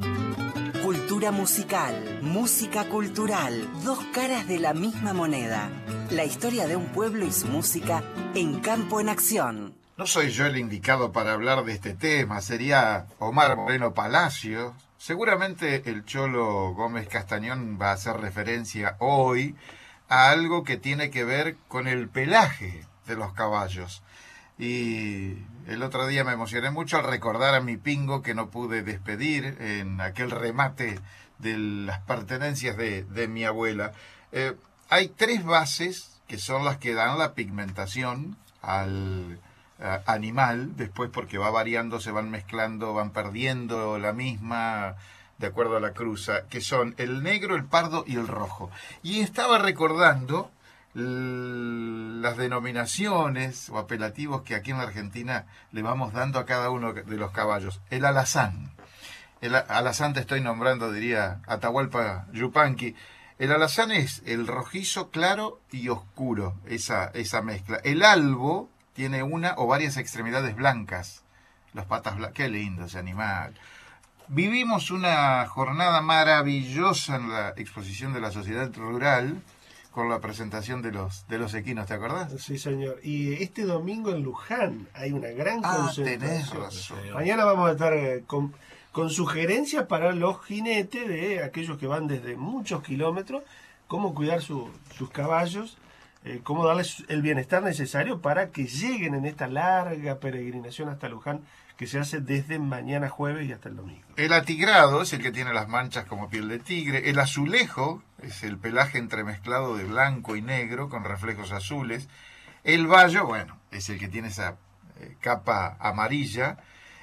Cultura musical, música cultural, dos caras de la misma moneda. La historia de un pueblo y su música en Campo en Acción. No soy yo el indicado para hablar de este tema, sería Omar Moreno Palacio. Seguramente el Cholo Gómez Castañón va a hacer referencia hoy a algo que tiene que ver con el pelaje de los caballos. Y el otro día me emocioné mucho al recordar a mi pingo que no pude despedir en aquel remate de las pertenencias de, de mi abuela. Eh, hay tres bases que son las que dan la pigmentación al uh, animal, después porque va variando, se van mezclando, van perdiendo la misma de acuerdo a la cruza, que son el negro, el pardo y el rojo. Y estaba recordando las denominaciones o apelativos que aquí en la Argentina le vamos dando a cada uno de los caballos. El alazán. El alazán te estoy nombrando, diría Atahualpa Yupanqui. El alazán es el rojizo claro y oscuro, esa, esa mezcla. El albo tiene una o varias extremidades blancas. Las patas blancas. Qué lindo ese animal. Vivimos una jornada maravillosa en la exposición de la Sociedad Rural con la presentación de los de los equinos, ¿te acordás? Sí, señor. Y este domingo en Luján hay una gran ah, concentración. Tenés razón. Mañana vamos a estar eh, con, con sugerencias para los jinetes de aquellos que van desde muchos kilómetros, cómo cuidar su, sus caballos, eh, cómo darles el bienestar necesario para que lleguen en esta larga peregrinación hasta Luján, que se hace desde mañana jueves y hasta el domingo. El atigrado es el que tiene las manchas como piel de tigre. El azulejo es el pelaje entremezclado de blanco y negro con reflejos azules. El bayo, bueno, es el que tiene esa eh, capa amarilla.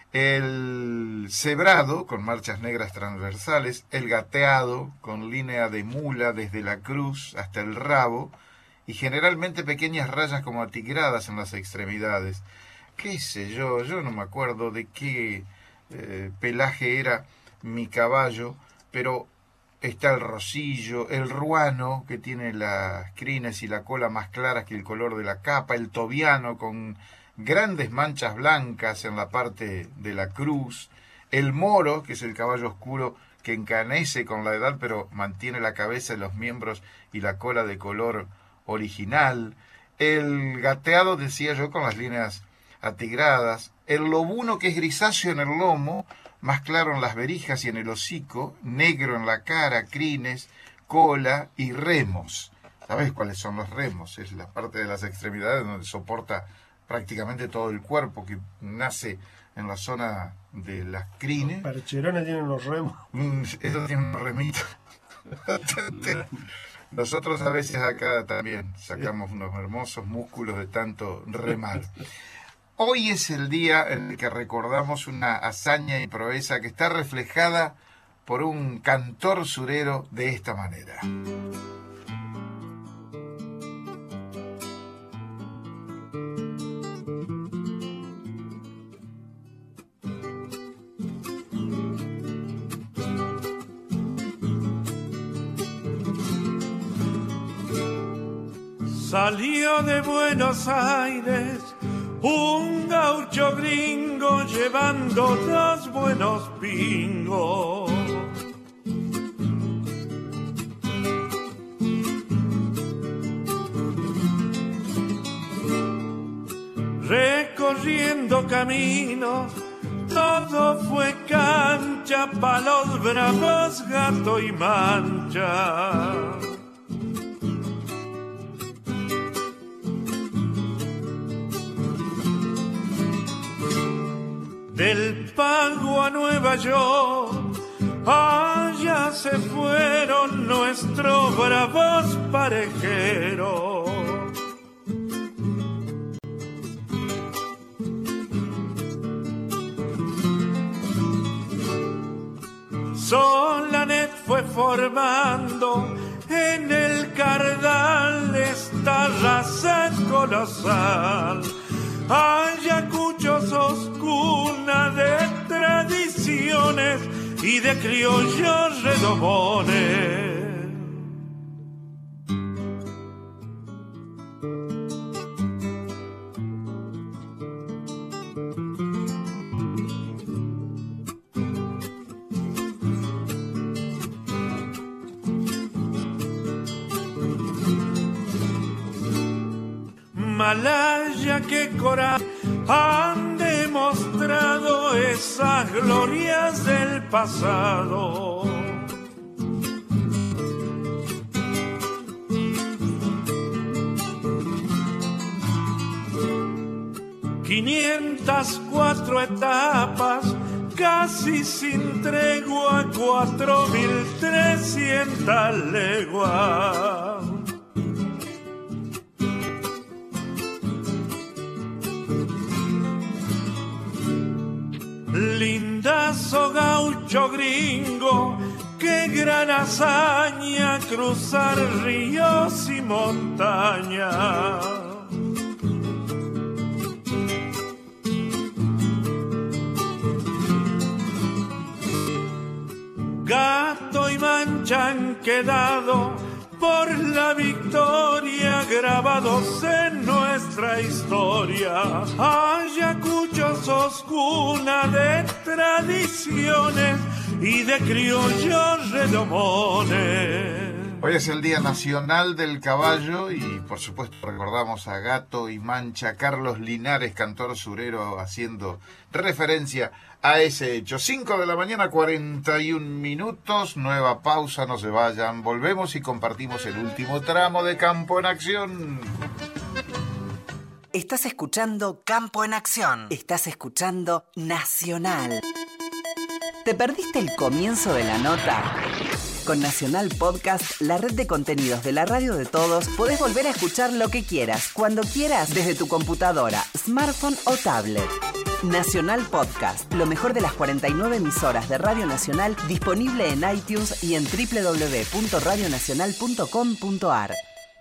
El cebrado con marchas negras transversales. El gateado con línea de mula desde la cruz hasta el rabo. Y generalmente pequeñas rayas como atigradas en las extremidades. Qué sé yo, yo no me acuerdo de qué eh, pelaje era mi caballo, pero está el rosillo, el ruano, que tiene las crines y la cola más claras que el color de la capa, el tobiano con grandes manchas blancas en la parte de la cruz, el moro, que es el caballo oscuro que encanece con la edad, pero mantiene la cabeza, los miembros y la cola de color original, el gateado, decía yo, con las líneas atigradas, el lobuno que es grisáceo en el lomo, más claro en las berijas y en el hocico, negro en la cara, crines, cola y remos. ¿Sabés cuáles son los remos? Es la parte de las extremidades donde soporta prácticamente todo el cuerpo, que nace en la zona de las crines. Percherones tienen los remos. Mm, Estos tienen unos remitos. Nosotros a veces acá también sacamos unos hermosos músculos de tanto remar. Hoy es el día en el que recordamos una hazaña y proeza que está reflejada por un cantor surero de esta manera. Salió de Buenos Aires un gaucho gringo llevando dos buenos pingos. Recorriendo caminos, todo fue cancha pa' los bravos Gato y Mancha. Del Pago a Nueva York, allá se fueron nuestros bravos parejeros. Solanet fue formando en el Cardal esta raza colosal. Ayacucho sos cuna de tradiciones y de criollos redomones. Malaya que Corán han demostrado esas glorias del pasado. quinientas cuatro etapas, casi sin tregua, cuatro mil trescientas leguas. Lindazo gaucho gringo, qué gran hazaña cruzar ríos y montañas. Gato y Mancha han quedado por la victoria grabados en nuestra historia. Ayacucho sos cuna de tradiciones y de criollos redomones. Hoy es el Día Nacional del Caballo y por supuesto recordamos a Gato y Mancha, Carlos Linares, cantor surero, haciendo referencia a ese hecho. cinco de la mañana, cuarenta y un minutos, nueva pausa, no se vayan, volvemos y compartimos el último tramo de Campo en Acción. Estás escuchando Campo en Acción. Estás escuchando Nacional. ¿Te perdiste el comienzo de la nota? Con Nacional Podcast, la red de contenidos de la radio de todos, podés volver a escuchar lo que quieras, cuando quieras, desde tu computadora, smartphone o tablet. Nacional Podcast, lo mejor de las cuarenta y nueve emisoras de Radio Nacional, disponible en iTunes y en doble u doble u doble u punto radio nacional punto com punto a r.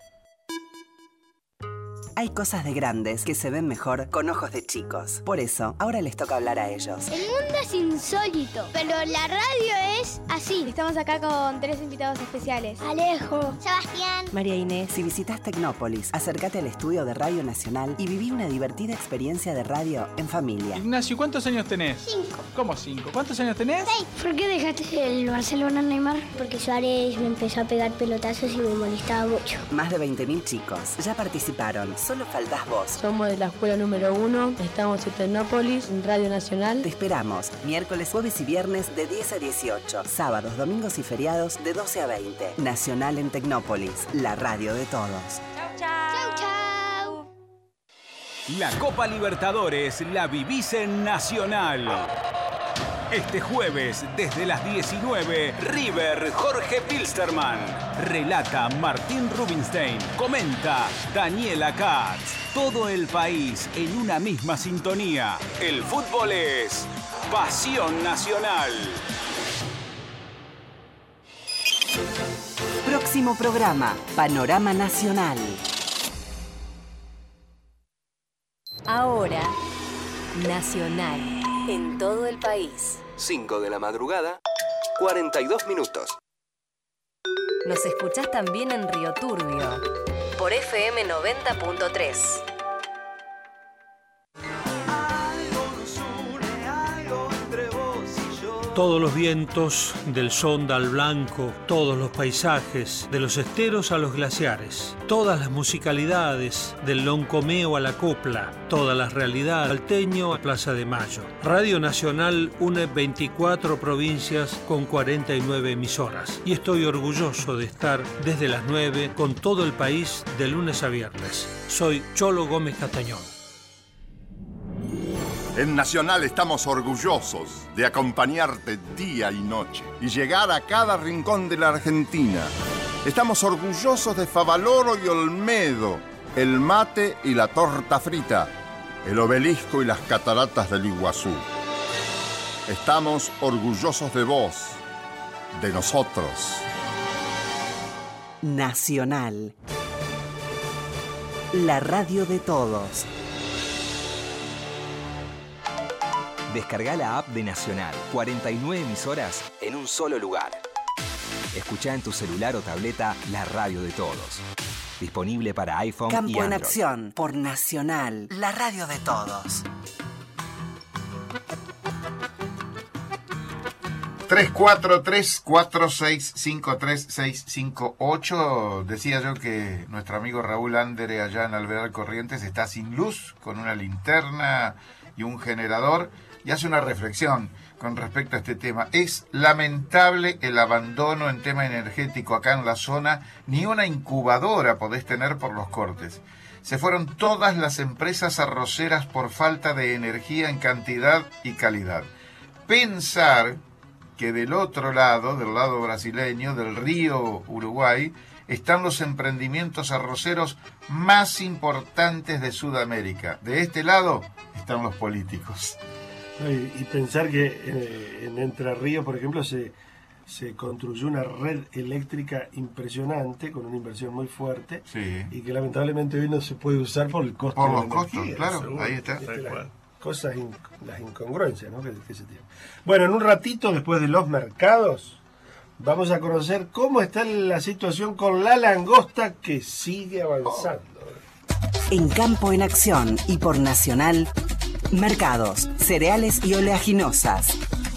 Hay cosas de grandes que se ven mejor con ojos de chicos. Por eso, ahora les toca hablar a ellos. El mundo es insólito, pero la radio es así. Estamos acá con tres invitados especiales. Alejo, Sebastián, María Inés. Si visitas Tecnópolis, acércate al estudio de Radio Nacional y viví una divertida experiencia de radio en familia. Ignacio, ¿cuántos años tenés? Cinco. ¿Cómo cinco? ¿Cuántos años tenés? Seis. ¿Por qué dejaste el Barcelona, Neymar? Porque Suárez me empezó a pegar pelotazos y me molestaba mucho. Más de veinte mil chicos ya participaron. Solo faltás vos. Somos de la escuela número uno. Estamos en Tecnópolis, en Radio Nacional. Te esperamos miércoles, jueves y viernes de diez a dieciocho. Sábados, domingos y feriados de doce a veinte. Nacional en Tecnópolis, la radio de todos. Chau, chau. Chau, chau. La Copa Libertadores la vivís en Nacional. Este jueves, desde las diecinueve, River Jorge Pilsterman. Relata Martín Rubinstein. Comenta Daniela Katz. Todo el país en una misma sintonía. El fútbol es Pasión Nacional. Próximo programa, Panorama Nacional. Ahora, Nacional, en todo el país. cinco de la madrugada, cuarenta y dos minutos. Nos escuchás también en Río Turbio, por F M noventa punto tres. Todos los vientos, del sonda al blanco, todos los paisajes, de los esteros a los glaciares, todas las musicalidades, del loncomeo a la copla, todas las realidades, salteño a Plaza de Mayo. Radio Nacional une veinticuatro provincias con cuarenta y nueve emisoras. Y estoy orgulloso de estar desde las nueve con todo el país de lunes a viernes. Soy Cholo Gómez Castañón. En Nacional estamos orgullosos de acompañarte día y noche y llegar a cada rincón de la Argentina. Estamos orgullosos de Favaloro y Olmedo, el mate y la torta frita, el obelisco y las cataratas del Iguazú. Estamos orgullosos de vos, de nosotros. Nacional, la radio de todos. Descarga la app de Nacional. cuarenta y nueve emisoras en un solo lugar. Escuchá en tu celular o tableta la radio de todos. Disponible para iPhone Campo y Android. en Acción por Nacional, la radio de todos. tres cuatro tres, cuatro seis cinco tres, seis cinco ocho. Decía yo que nuestro amigo Raúl Andere allá en Alvear Corrientes está sin luz, con una linterna y un generador, y hace una reflexión con respecto a este tema. Es lamentable el abandono en tema energético acá en la zona. Ni una incubadora podés tener por los cortes. Se fueron todas las empresas arroceras por falta de energía en cantidad y calidad. Pensar que del otro lado, del lado brasileño, del río Uruguay, están los emprendimientos arroceros más importantes de Sudamérica. De este lado están los políticos. Y, y pensar que eh, en Entre Ríos, por ejemplo, se, se construyó una red eléctrica impresionante con una inversión muy fuerte, sí, y que lamentablemente hoy no se puede usar por el costo por de la los costos, energía, claro, seguro. ahí está. Este, las cosas, in, las incongruencias, ¿no? que, que se tienen. Bueno, en un ratito, después de los mercados, vamos a conocer cómo está la situación con la langosta, que sigue avanzando. En Campo en Acción y por Nacional, mercados, cereales y oleaginosas.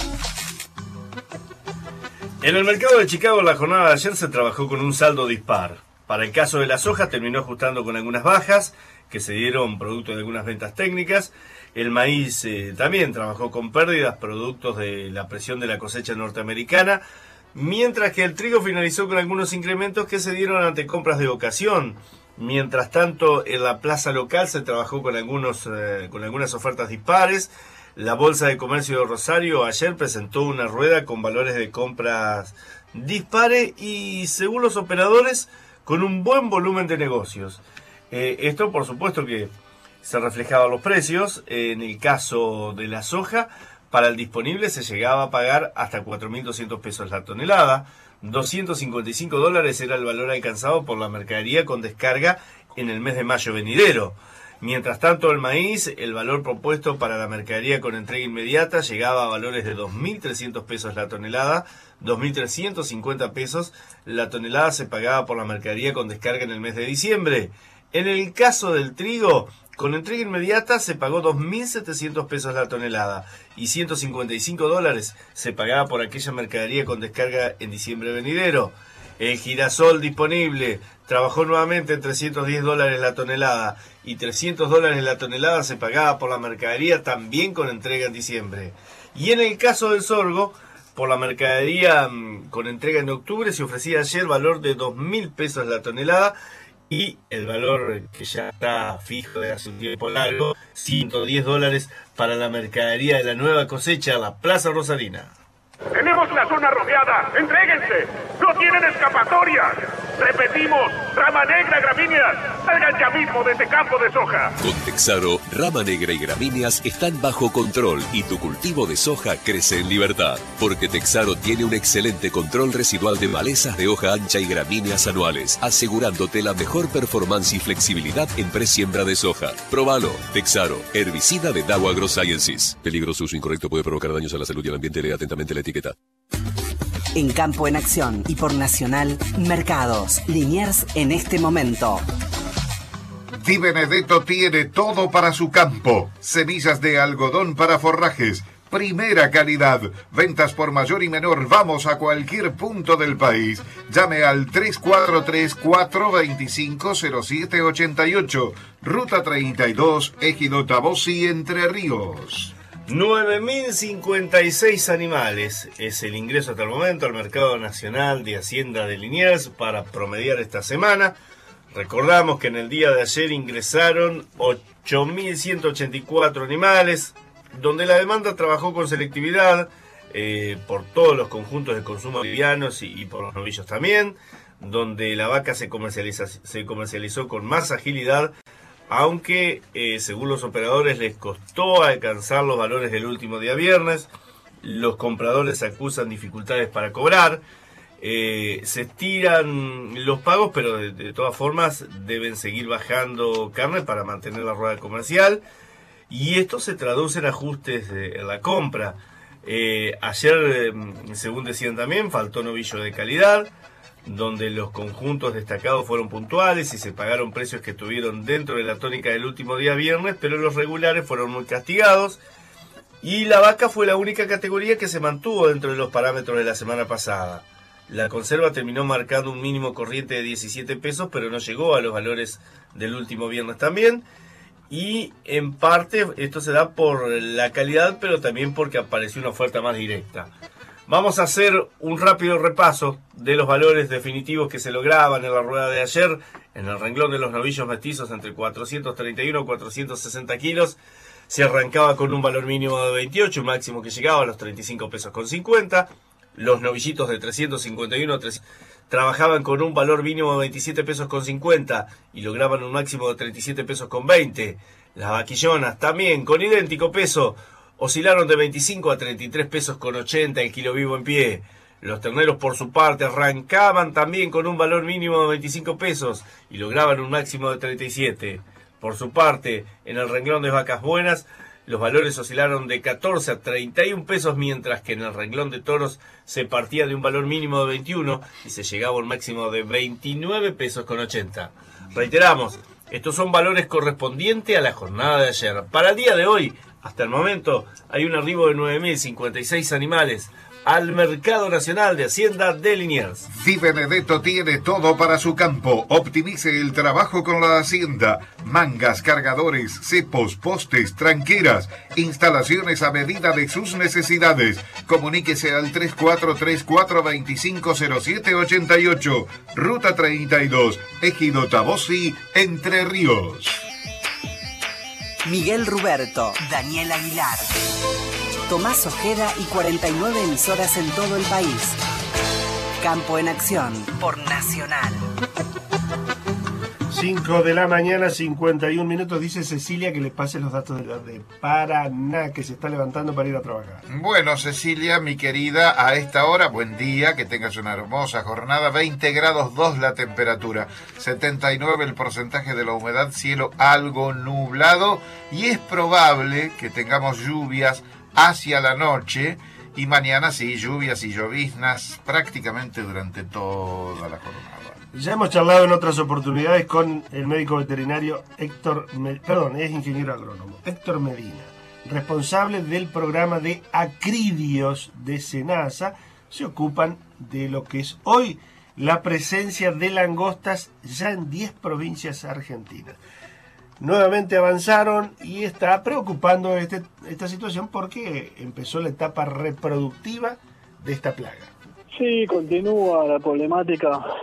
En el mercado de Chicago, la jornada de ayer se trabajó con un saldo dispar. Para el caso de la soja, terminó ajustando con algunas bajas que se dieron producto de algunas ventas técnicas. El maíz eh, también trabajó con pérdidas, productos de la presión de la cosecha norteamericana, mientras que el trigo finalizó con algunos incrementos que se dieron ante compras de ocasión. Mientras tanto, en la plaza local se trabajó con algunos eh, con algunas ofertas dispares. La Bolsa de Comercio de Rosario ayer presentó una rueda con valores de compras dispares y, según los operadores, con un buen volumen de negocios. Eh, esto, por supuesto, que se reflejaba en los precios. En el caso de la soja, para el disponible se llegaba a pagar hasta cuatro mil doscientos pesos la tonelada. doscientos cincuenta y cinco dólares era el valor alcanzado por la mercadería con descarga en el mes de mayo venidero. Mientras tanto, el maíz, el valor propuesto para la mercadería con entrega inmediata, llegaba a valores de dos mil trescientos pesos la tonelada, dos mil trescientos cincuenta pesos la tonelada se pagaba por la mercadería con descarga en el mes de diciembre. En el caso del trigo, con entrega inmediata se pagó dos mil setecientos pesos la tonelada y ciento cincuenta y cinco dólares se pagaba por aquella mercadería con descarga en diciembre venidero. El girasol disponible trabajó nuevamente en trescientos diez dólares la tonelada y trescientos dólares la tonelada se pagaba por la mercadería también con entrega en diciembre. Y en el caso del sorgo, por la mercadería con entrega en octubre se ofrecía ayer valor de dos mil pesos la tonelada y el valor que ya está fijo de hace un tiempo largo, ciento diez dólares para la mercadería de la nueva cosecha, la Plaza Rosarina. Tenemos la zona rodeada. ¡Entréguense! ¡No tienen escapatoria! Repetimos, rama negra, gramíneas, salgan ya mismo de este campo de soja. Con Texaro, rama negra y gramíneas están bajo control y tu cultivo de soja crece en libertad. Porque Texaro tiene un excelente control residual de malezas de hoja ancha y gramíneas anuales, asegurándote la mejor performance y flexibilidad en presiembra de soja. Probalo. Texaro, herbicida de Dow AgroSciences. Peligroso uso incorrecto puede provocar daños a la salud y al ambiente. Lee atentamente la etiqueta. En Campo en Acción y por Nacional, Mercados, Liniers en este momento. Di Benedetto tiene todo para su campo. Semillas de algodón para forrajes. Primera calidad. Ventas por mayor y menor. Vamos a cualquier punto del país. Llame al tres cuatro tres, cuatro dos cinco, cero siete ocho ocho. Ruta treinta y dos, Ejido Tabossi, Entre Ríos. nueve mil cincuenta y seis animales es el ingreso hasta el momento al Mercado Nacional de Hacienda de Liniers para promediar esta semana. Recordamos que en el día de ayer ingresaron ocho mil ciento ochenta y cuatro animales, donde la demanda trabajó con selectividad eh, por todos los conjuntos de consumo livianos y, y por los novillos también, donde la vaca se, comercializa, se comercializó con más agilidad, aunque eh, según los operadores les costó alcanzar los valores del último día viernes. Los compradores acusan dificultades para cobrar, eh, se estiran los pagos, pero de, de todas formas deben seguir bajando carne para mantener la rueda comercial, y esto se traduce en ajustes de, en la compra. Eh, ayer, eh, según decían también, faltó novillo de calidad, donde los conjuntos destacados fueron puntuales y se pagaron precios que estuvieron dentro de la tónica del último día viernes, pero los regulares fueron muy castigados, y la vaca fue la única categoría que se mantuvo dentro de los parámetros de la semana pasada. La conserva terminó marcando un mínimo corriente de diecisiete pesos, pero no llegó a los valores del último viernes también, y en parte esto se da por la calidad, pero también porque apareció una oferta más directa. Vamos a hacer un rápido repaso de los valores definitivos que se lograban en la rueda de ayer. En el renglón de los novillos mestizos entre cuatrocientos treinta y uno y cuatrocientos sesenta kilos se arrancaba con un valor mínimo de veintiocho, un máximo que llegaba a los treinta y cinco pesos con cincuenta. Los novillitos de trescientos cincuenta y uno trabajaban con un valor mínimo de veintisiete pesos con cincuenta y lograban un máximo de treinta y siete pesos con veinte. Las vaquillonas también con idéntico peso oscilaron de veinticinco a treinta y tres pesos con ochenta el kilo vivo en pie. Los terneros, por su parte, arrancaban también con un valor mínimo de veinticinco pesos y lograban un máximo de treinta y siete. Por su parte, en el renglón de vacas buenas, los valores oscilaron de catorce a treinta y un pesos, mientras que en el renglón de toros se partía de un valor mínimo de veintiuno y se llegaba a un máximo de veintinueve pesos con ochenta. Reiteramos, estos son valores correspondientes a la jornada de ayer. Para el día de hoy, hasta el momento, hay un arribo de nueve mil cincuenta y seis animales al Mercado Nacional de Hacienda de Liniers. Di Benedetto tiene todo para su campo. Optimice el trabajo con la hacienda. Mangas, cargadores, cepos, postes, tranqueras, instalaciones a medida de sus necesidades. Comuníquese al tres cuatro tres, cuatro dos cinco, cero siete ocho ocho. Ruta treinta y dos, Ejido Tabossi, Entre Ríos. Miguel Ruberto, Daniel Aguilar, Tomás Ojeda y cuarenta y nueve emisoras en todo el país. Campo en Acción por Nacional. cinco de la mañana, cincuenta y un minutos. Dice Cecilia que le pase los datos de, de Paraná, que se está levantando para ir a trabajar. Bueno, Cecilia, mi querida, a esta hora, buen día, que tengas una hermosa jornada. veinte grados dos la temperatura, setenta y nueve el porcentaje de la humedad, cielo algo nublado, y es probable que tengamos lluvias hacia la noche, y mañana sí, lluvias y lloviznas prácticamente durante toda la jornada. Ya hemos charlado en otras oportunidades con el médico veterinario Héctor, perdón, es ingeniero agrónomo, Héctor Medina, responsable del programa de acridios de SENASA. Se ocupan de lo que es hoy la presencia de langostas ya en diez provincias argentinas. Nuevamente avanzaron y está preocupando este, esta situación porque empezó la etapa reproductiva de esta plaga. Sí, continúa la problemática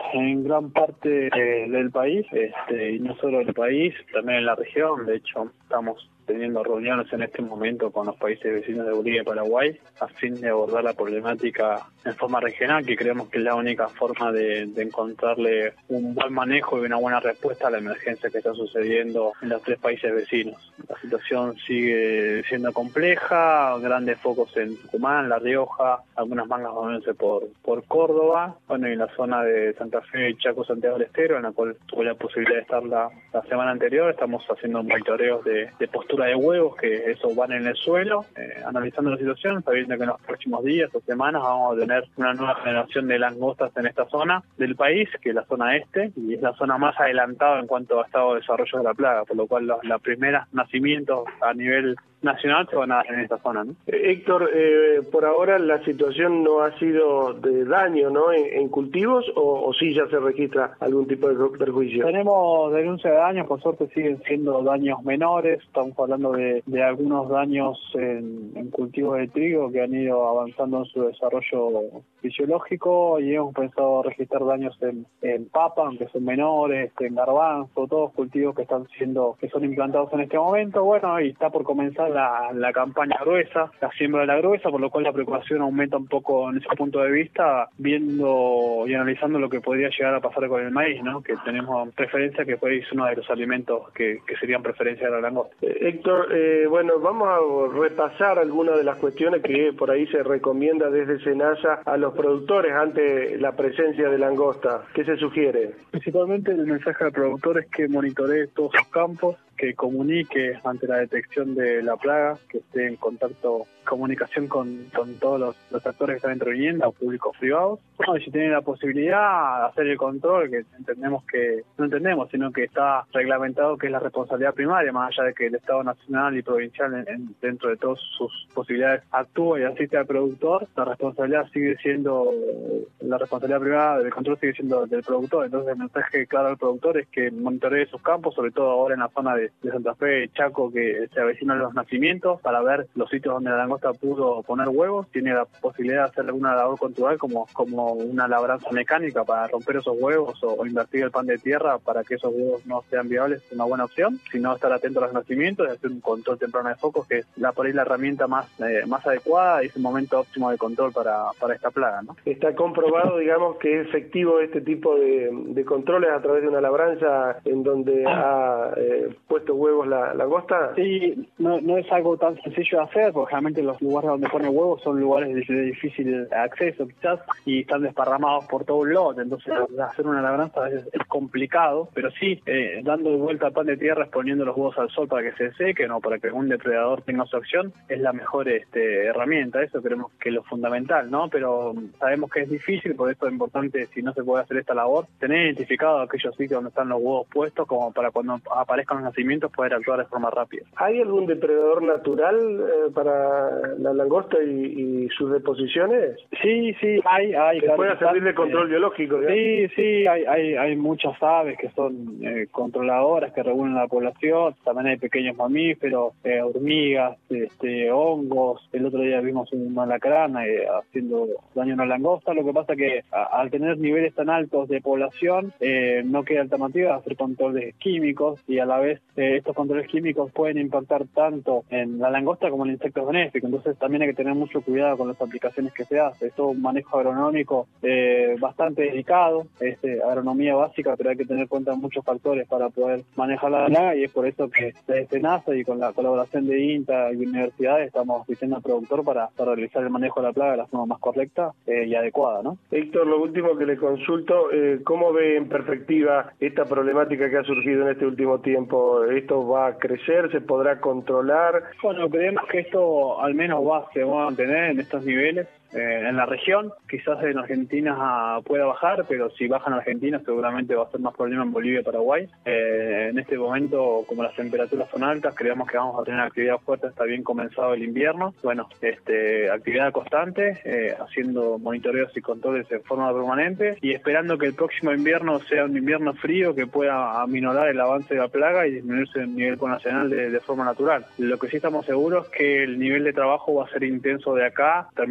en gran parte eh, del país, este, y no solo del país, también en la región. De hecho, estamos teniendo reuniones en este momento con los países vecinos de Bolivia y Paraguay a fin de abordar la problemática en forma regional, que creemos que es la única forma de, de encontrarle un buen manejo y una buena respuesta a la emergencia que está sucediendo en los tres países vecinos. La situación sigue siendo compleja, grandes focos en Tucumán, La Rioja, algunas mangas moviéndose por, por Córdoba, bueno, y en la zona de Santa Fe, Chaco, Santiago del Estero, en la cual tuve la posibilidad de estar la, la semana anterior. Estamos haciendo monitoreos de, de postura de huevos, que esos van en el suelo, eh, analizando la situación, sabiendo que en los próximos días o semanas vamos a tener una nueva generación de langostas en esta zona del país, que es la zona este, y es la zona más adelantada en cuanto a estado de desarrollo de la plaga, por lo cual los, los primeros nacimientos a nivel nacional se van a dar en esta zona, ¿no? Eh, Héctor, eh, por ahora la situación no ha sido de daño, ¿no? En, en cultivos, o, o sí ya se registra algún tipo de perjuicio. Tenemos denuncia de daños, por suerte siguen siendo daños menores. Estamos hablando de, de algunos daños en, en cultivos de trigo que han ido avanzando en su desarrollo fisiológico, y hemos pensado registrar daños en, en papa, aunque son menores, en garbanzo, todos cultivos que están siendo, que son implantados en este momento. Bueno, y está por comenzar La, la campaña gruesa, la siembra de la gruesa, por lo cual la preocupación aumenta un poco en ese punto de vista, viendo y analizando lo que podría llegar a pasar con el maíz, ¿no? Que tenemos preferencia, que fue uno de los alimentos que, que serían preferencia de la langosta. Eh, Héctor, eh, bueno, vamos a repasar algunas de las cuestiones que por ahí se recomienda desde SENASA a los productores ante la presencia de langosta. ¿Qué se sugiere? Principalmente el mensaje al productor es que monitoree todos sus campos, que comunique ante la detección de la plaga, que esté en contacto, comunicación con, con todos los, los actores que están interviniendo, públicos privados. Bueno, y si tiene la posibilidad de hacer el control, que entendemos que, no entendemos, sino que está reglamentado que es la responsabilidad primaria, más allá de que el Estado nacional y provincial en, en, dentro de todas sus posibilidades actúa y asiste al productor, la responsabilidad sigue siendo, la responsabilidad privada del control sigue siendo del productor. Entonces el mensaje claro al productor es que monitoree sus campos, sobre todo ahora en la zona de de Santa Fe, Chaco, que se avecinan los nacimientos, para ver los sitios donde la langosta pudo poner huevos. Tiene la posibilidad de hacer alguna labor control como, como una labranza mecánica para romper esos huevos, o, o invertir el pan de tierra para que esos huevos no sean viables, es una buena opción. Si no, estar atento a los nacimientos y hacer un control temprano de focos, que es la, por ahí la herramienta más, eh, más adecuada y es el momento óptimo de control para, para esta plaga, ¿no? Está comprobado, digamos, que es efectivo este tipo de, de controles a través de una labranza en donde ha eh, puesto huevos la langosta. Sí, no, no es algo tan sencillo de hacer, porque realmente los lugares donde pone huevos son lugares de, de difícil acceso quizás, y están desparramados por todo un lote, entonces hacer una labranza a veces es complicado, pero sí, eh, dando vuelta al pan de tierra, exponiendo los huevos al sol para que se sequen o para que un depredador tenga su acción, es la mejor este, herramienta. Eso creemos que es lo fundamental, ¿no? Pero sabemos que es difícil, por eso es importante, si no se puede hacer esta labor, tener identificado aquellos sitios donde están los huevos puestos, como para cuando aparezcan los nacimientos poder actuar de forma rápida. ¿Hay algún depredador natural eh, para la langosta y, y sus deposiciones? Sí, sí, hay. hay que claro, pueda servir de control eh, biológico, ¿verdad? Sí, sí, hay, hay, hay muchas aves que son eh, controladoras, que regulan la población. También hay pequeños mamíferos, eh, hormigas, este, hongos. El otro día vimos un alacrán eh, haciendo daño a una langosta. Lo que pasa que a, al tener niveles tan altos de población, eh, no queda alternativa a hacer controles químicos, y a la vez eh, estos controles químicos pueden impactar tanto en la langosta como en insectos benéficos. Entonces también hay que tener mucho cuidado con las aplicaciones que se hace. Es todo un manejo agronómico eh, bastante delicado, este, agronomía básica, pero hay que tener en cuenta muchos factores para poder manejar la plaga, y es por eso que desde SENASA y con la colaboración de INTA y universidades estamos diciendo al productor para, para realizar el manejo de la plaga de la forma más correcta eh, y adecuada, ¿no? Héctor, lo último que le consulto, eh, ¿cómo ve en perspectiva esta problemática que ha surgido en este último tiempo? ¿Esto va a crecer? ¿Se podrá controlar? Bueno, creemos que esto al menos va, se va a mantener en estos niveles. Eh, en la región, quizás en Argentina ah, pueda bajar, pero si baja en Argentina seguramente va a ser más problema en Bolivia y Paraguay. Eh, en este momento, como las temperaturas son altas, creemos que vamos a tener actividad fuerte hasta bien comenzado el invierno. Bueno, este, actividad constante, eh, haciendo monitoreos y controles en forma permanente, y esperando que el próximo invierno sea un invierno frío que pueda aminorar el avance de la plaga y disminuirse el nivel poblacional de, de forma natural. Lo que sí estamos seguros es que el nivel de trabajo va a ser intenso de acá, terminando el invierno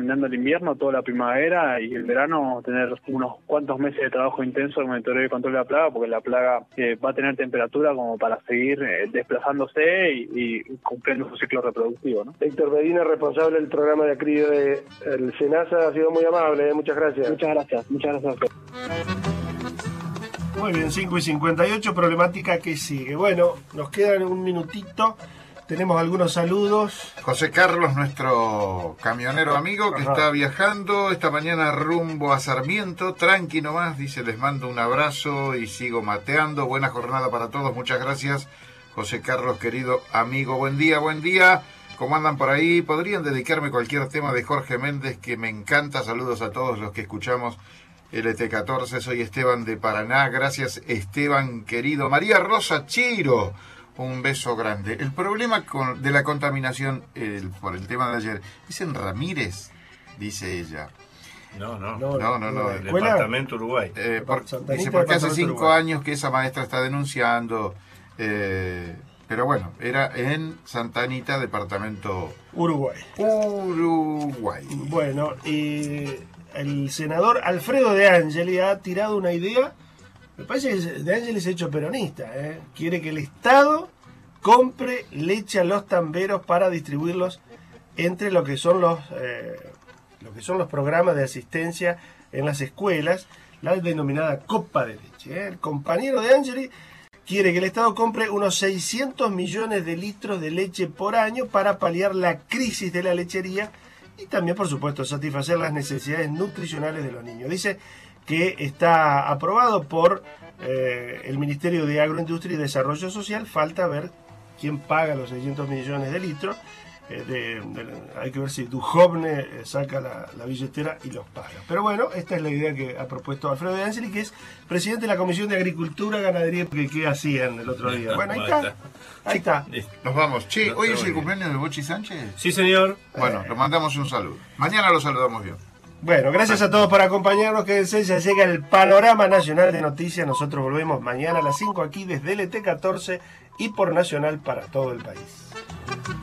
invierno, toda la primavera y el verano tener unos cuantos meses de trabajo intenso de monitoreo y control de la plaga, porque la plaga eh, va a tener temperatura como para seguir eh, desplazándose y, y cumpliendo su ciclo reproductivo, ¿no? Héctor Medina, responsable del programa de acrílico de el SENASA, ha sido muy amable, ¿eh? Muchas gracias. Muchas gracias, muchas gracias. Muy bien, cinco y cincuenta y ocho, problemática que sigue. Bueno, nos quedan un minutito, tenemos algunos saludos. José Carlos, nuestro camionero amigo que Ajá. está viajando esta mañana rumbo a Sarmiento, tranqui nomás, dice, les mando un abrazo y sigo mateando. Buena jornada para todos, muchas gracias, José Carlos, querido amigo. Buen día, buen día. ¿Cómo andan por ahí? ¿Podrían dedicarme cualquier tema de Jorge Méndez que me encanta? Saludos a todos los que escuchamos L T catorce, soy Esteban de Paraná. Gracias, Esteban, querido. María Rosa Chiro, un beso grande. El problema con, de la contaminación el, por el tema de ayer es en Ramírez, dice ella. No, no, no, no, no, no. El departamento Uruguay. Eh, por, dice, porque hace cinco Uruguay. años que esa maestra está denunciando, eh, pero bueno, era en Santa Anita, departamento Uruguay. Uruguay. Bueno, y el senador Alfredo De Angeli ha tirado una idea. Me parece que De Angeli se ha hecho peronista, ¿eh? Quiere que el Estado compre leche a los tamberos para distribuirlos entre lo que son los eh, lo que son los programas de asistencia en las escuelas, la denominada copa de leche, ¿eh? El compañero De Angeli quiere que el Estado compre unos seiscientos millones de litros de leche por año para paliar la crisis de la lechería y también, por supuesto, satisfacer las necesidades nutricionales de los niños. Dice que está aprobado por eh, el Ministerio de Agroindustria y Desarrollo Social. Falta ver quién paga los seiscientos millones de litros. Eh, de, de, hay que ver si Duhovne eh, saca la, la billetera y los paga. Pero bueno, esta es la idea que ha propuesto Alfredo De Angeli, que es presidente de la Comisión de Agricultura, Ganadería, que, que hacían el otro día. Bueno, ahí está. Ahí está. Nos vamos. Che, ¿hoy es el cumpleaños de Bochi Sánchez? Sí, señor. Bueno, le mandamos un saludo. Mañana lo saludamos bien. Bueno, gracias a todos por acompañarnos. Quédense, ya llega el panorama nacional de noticias. Nosotros volvemos mañana a las cinco aquí desde L T catorce y por Nacional para todo el país.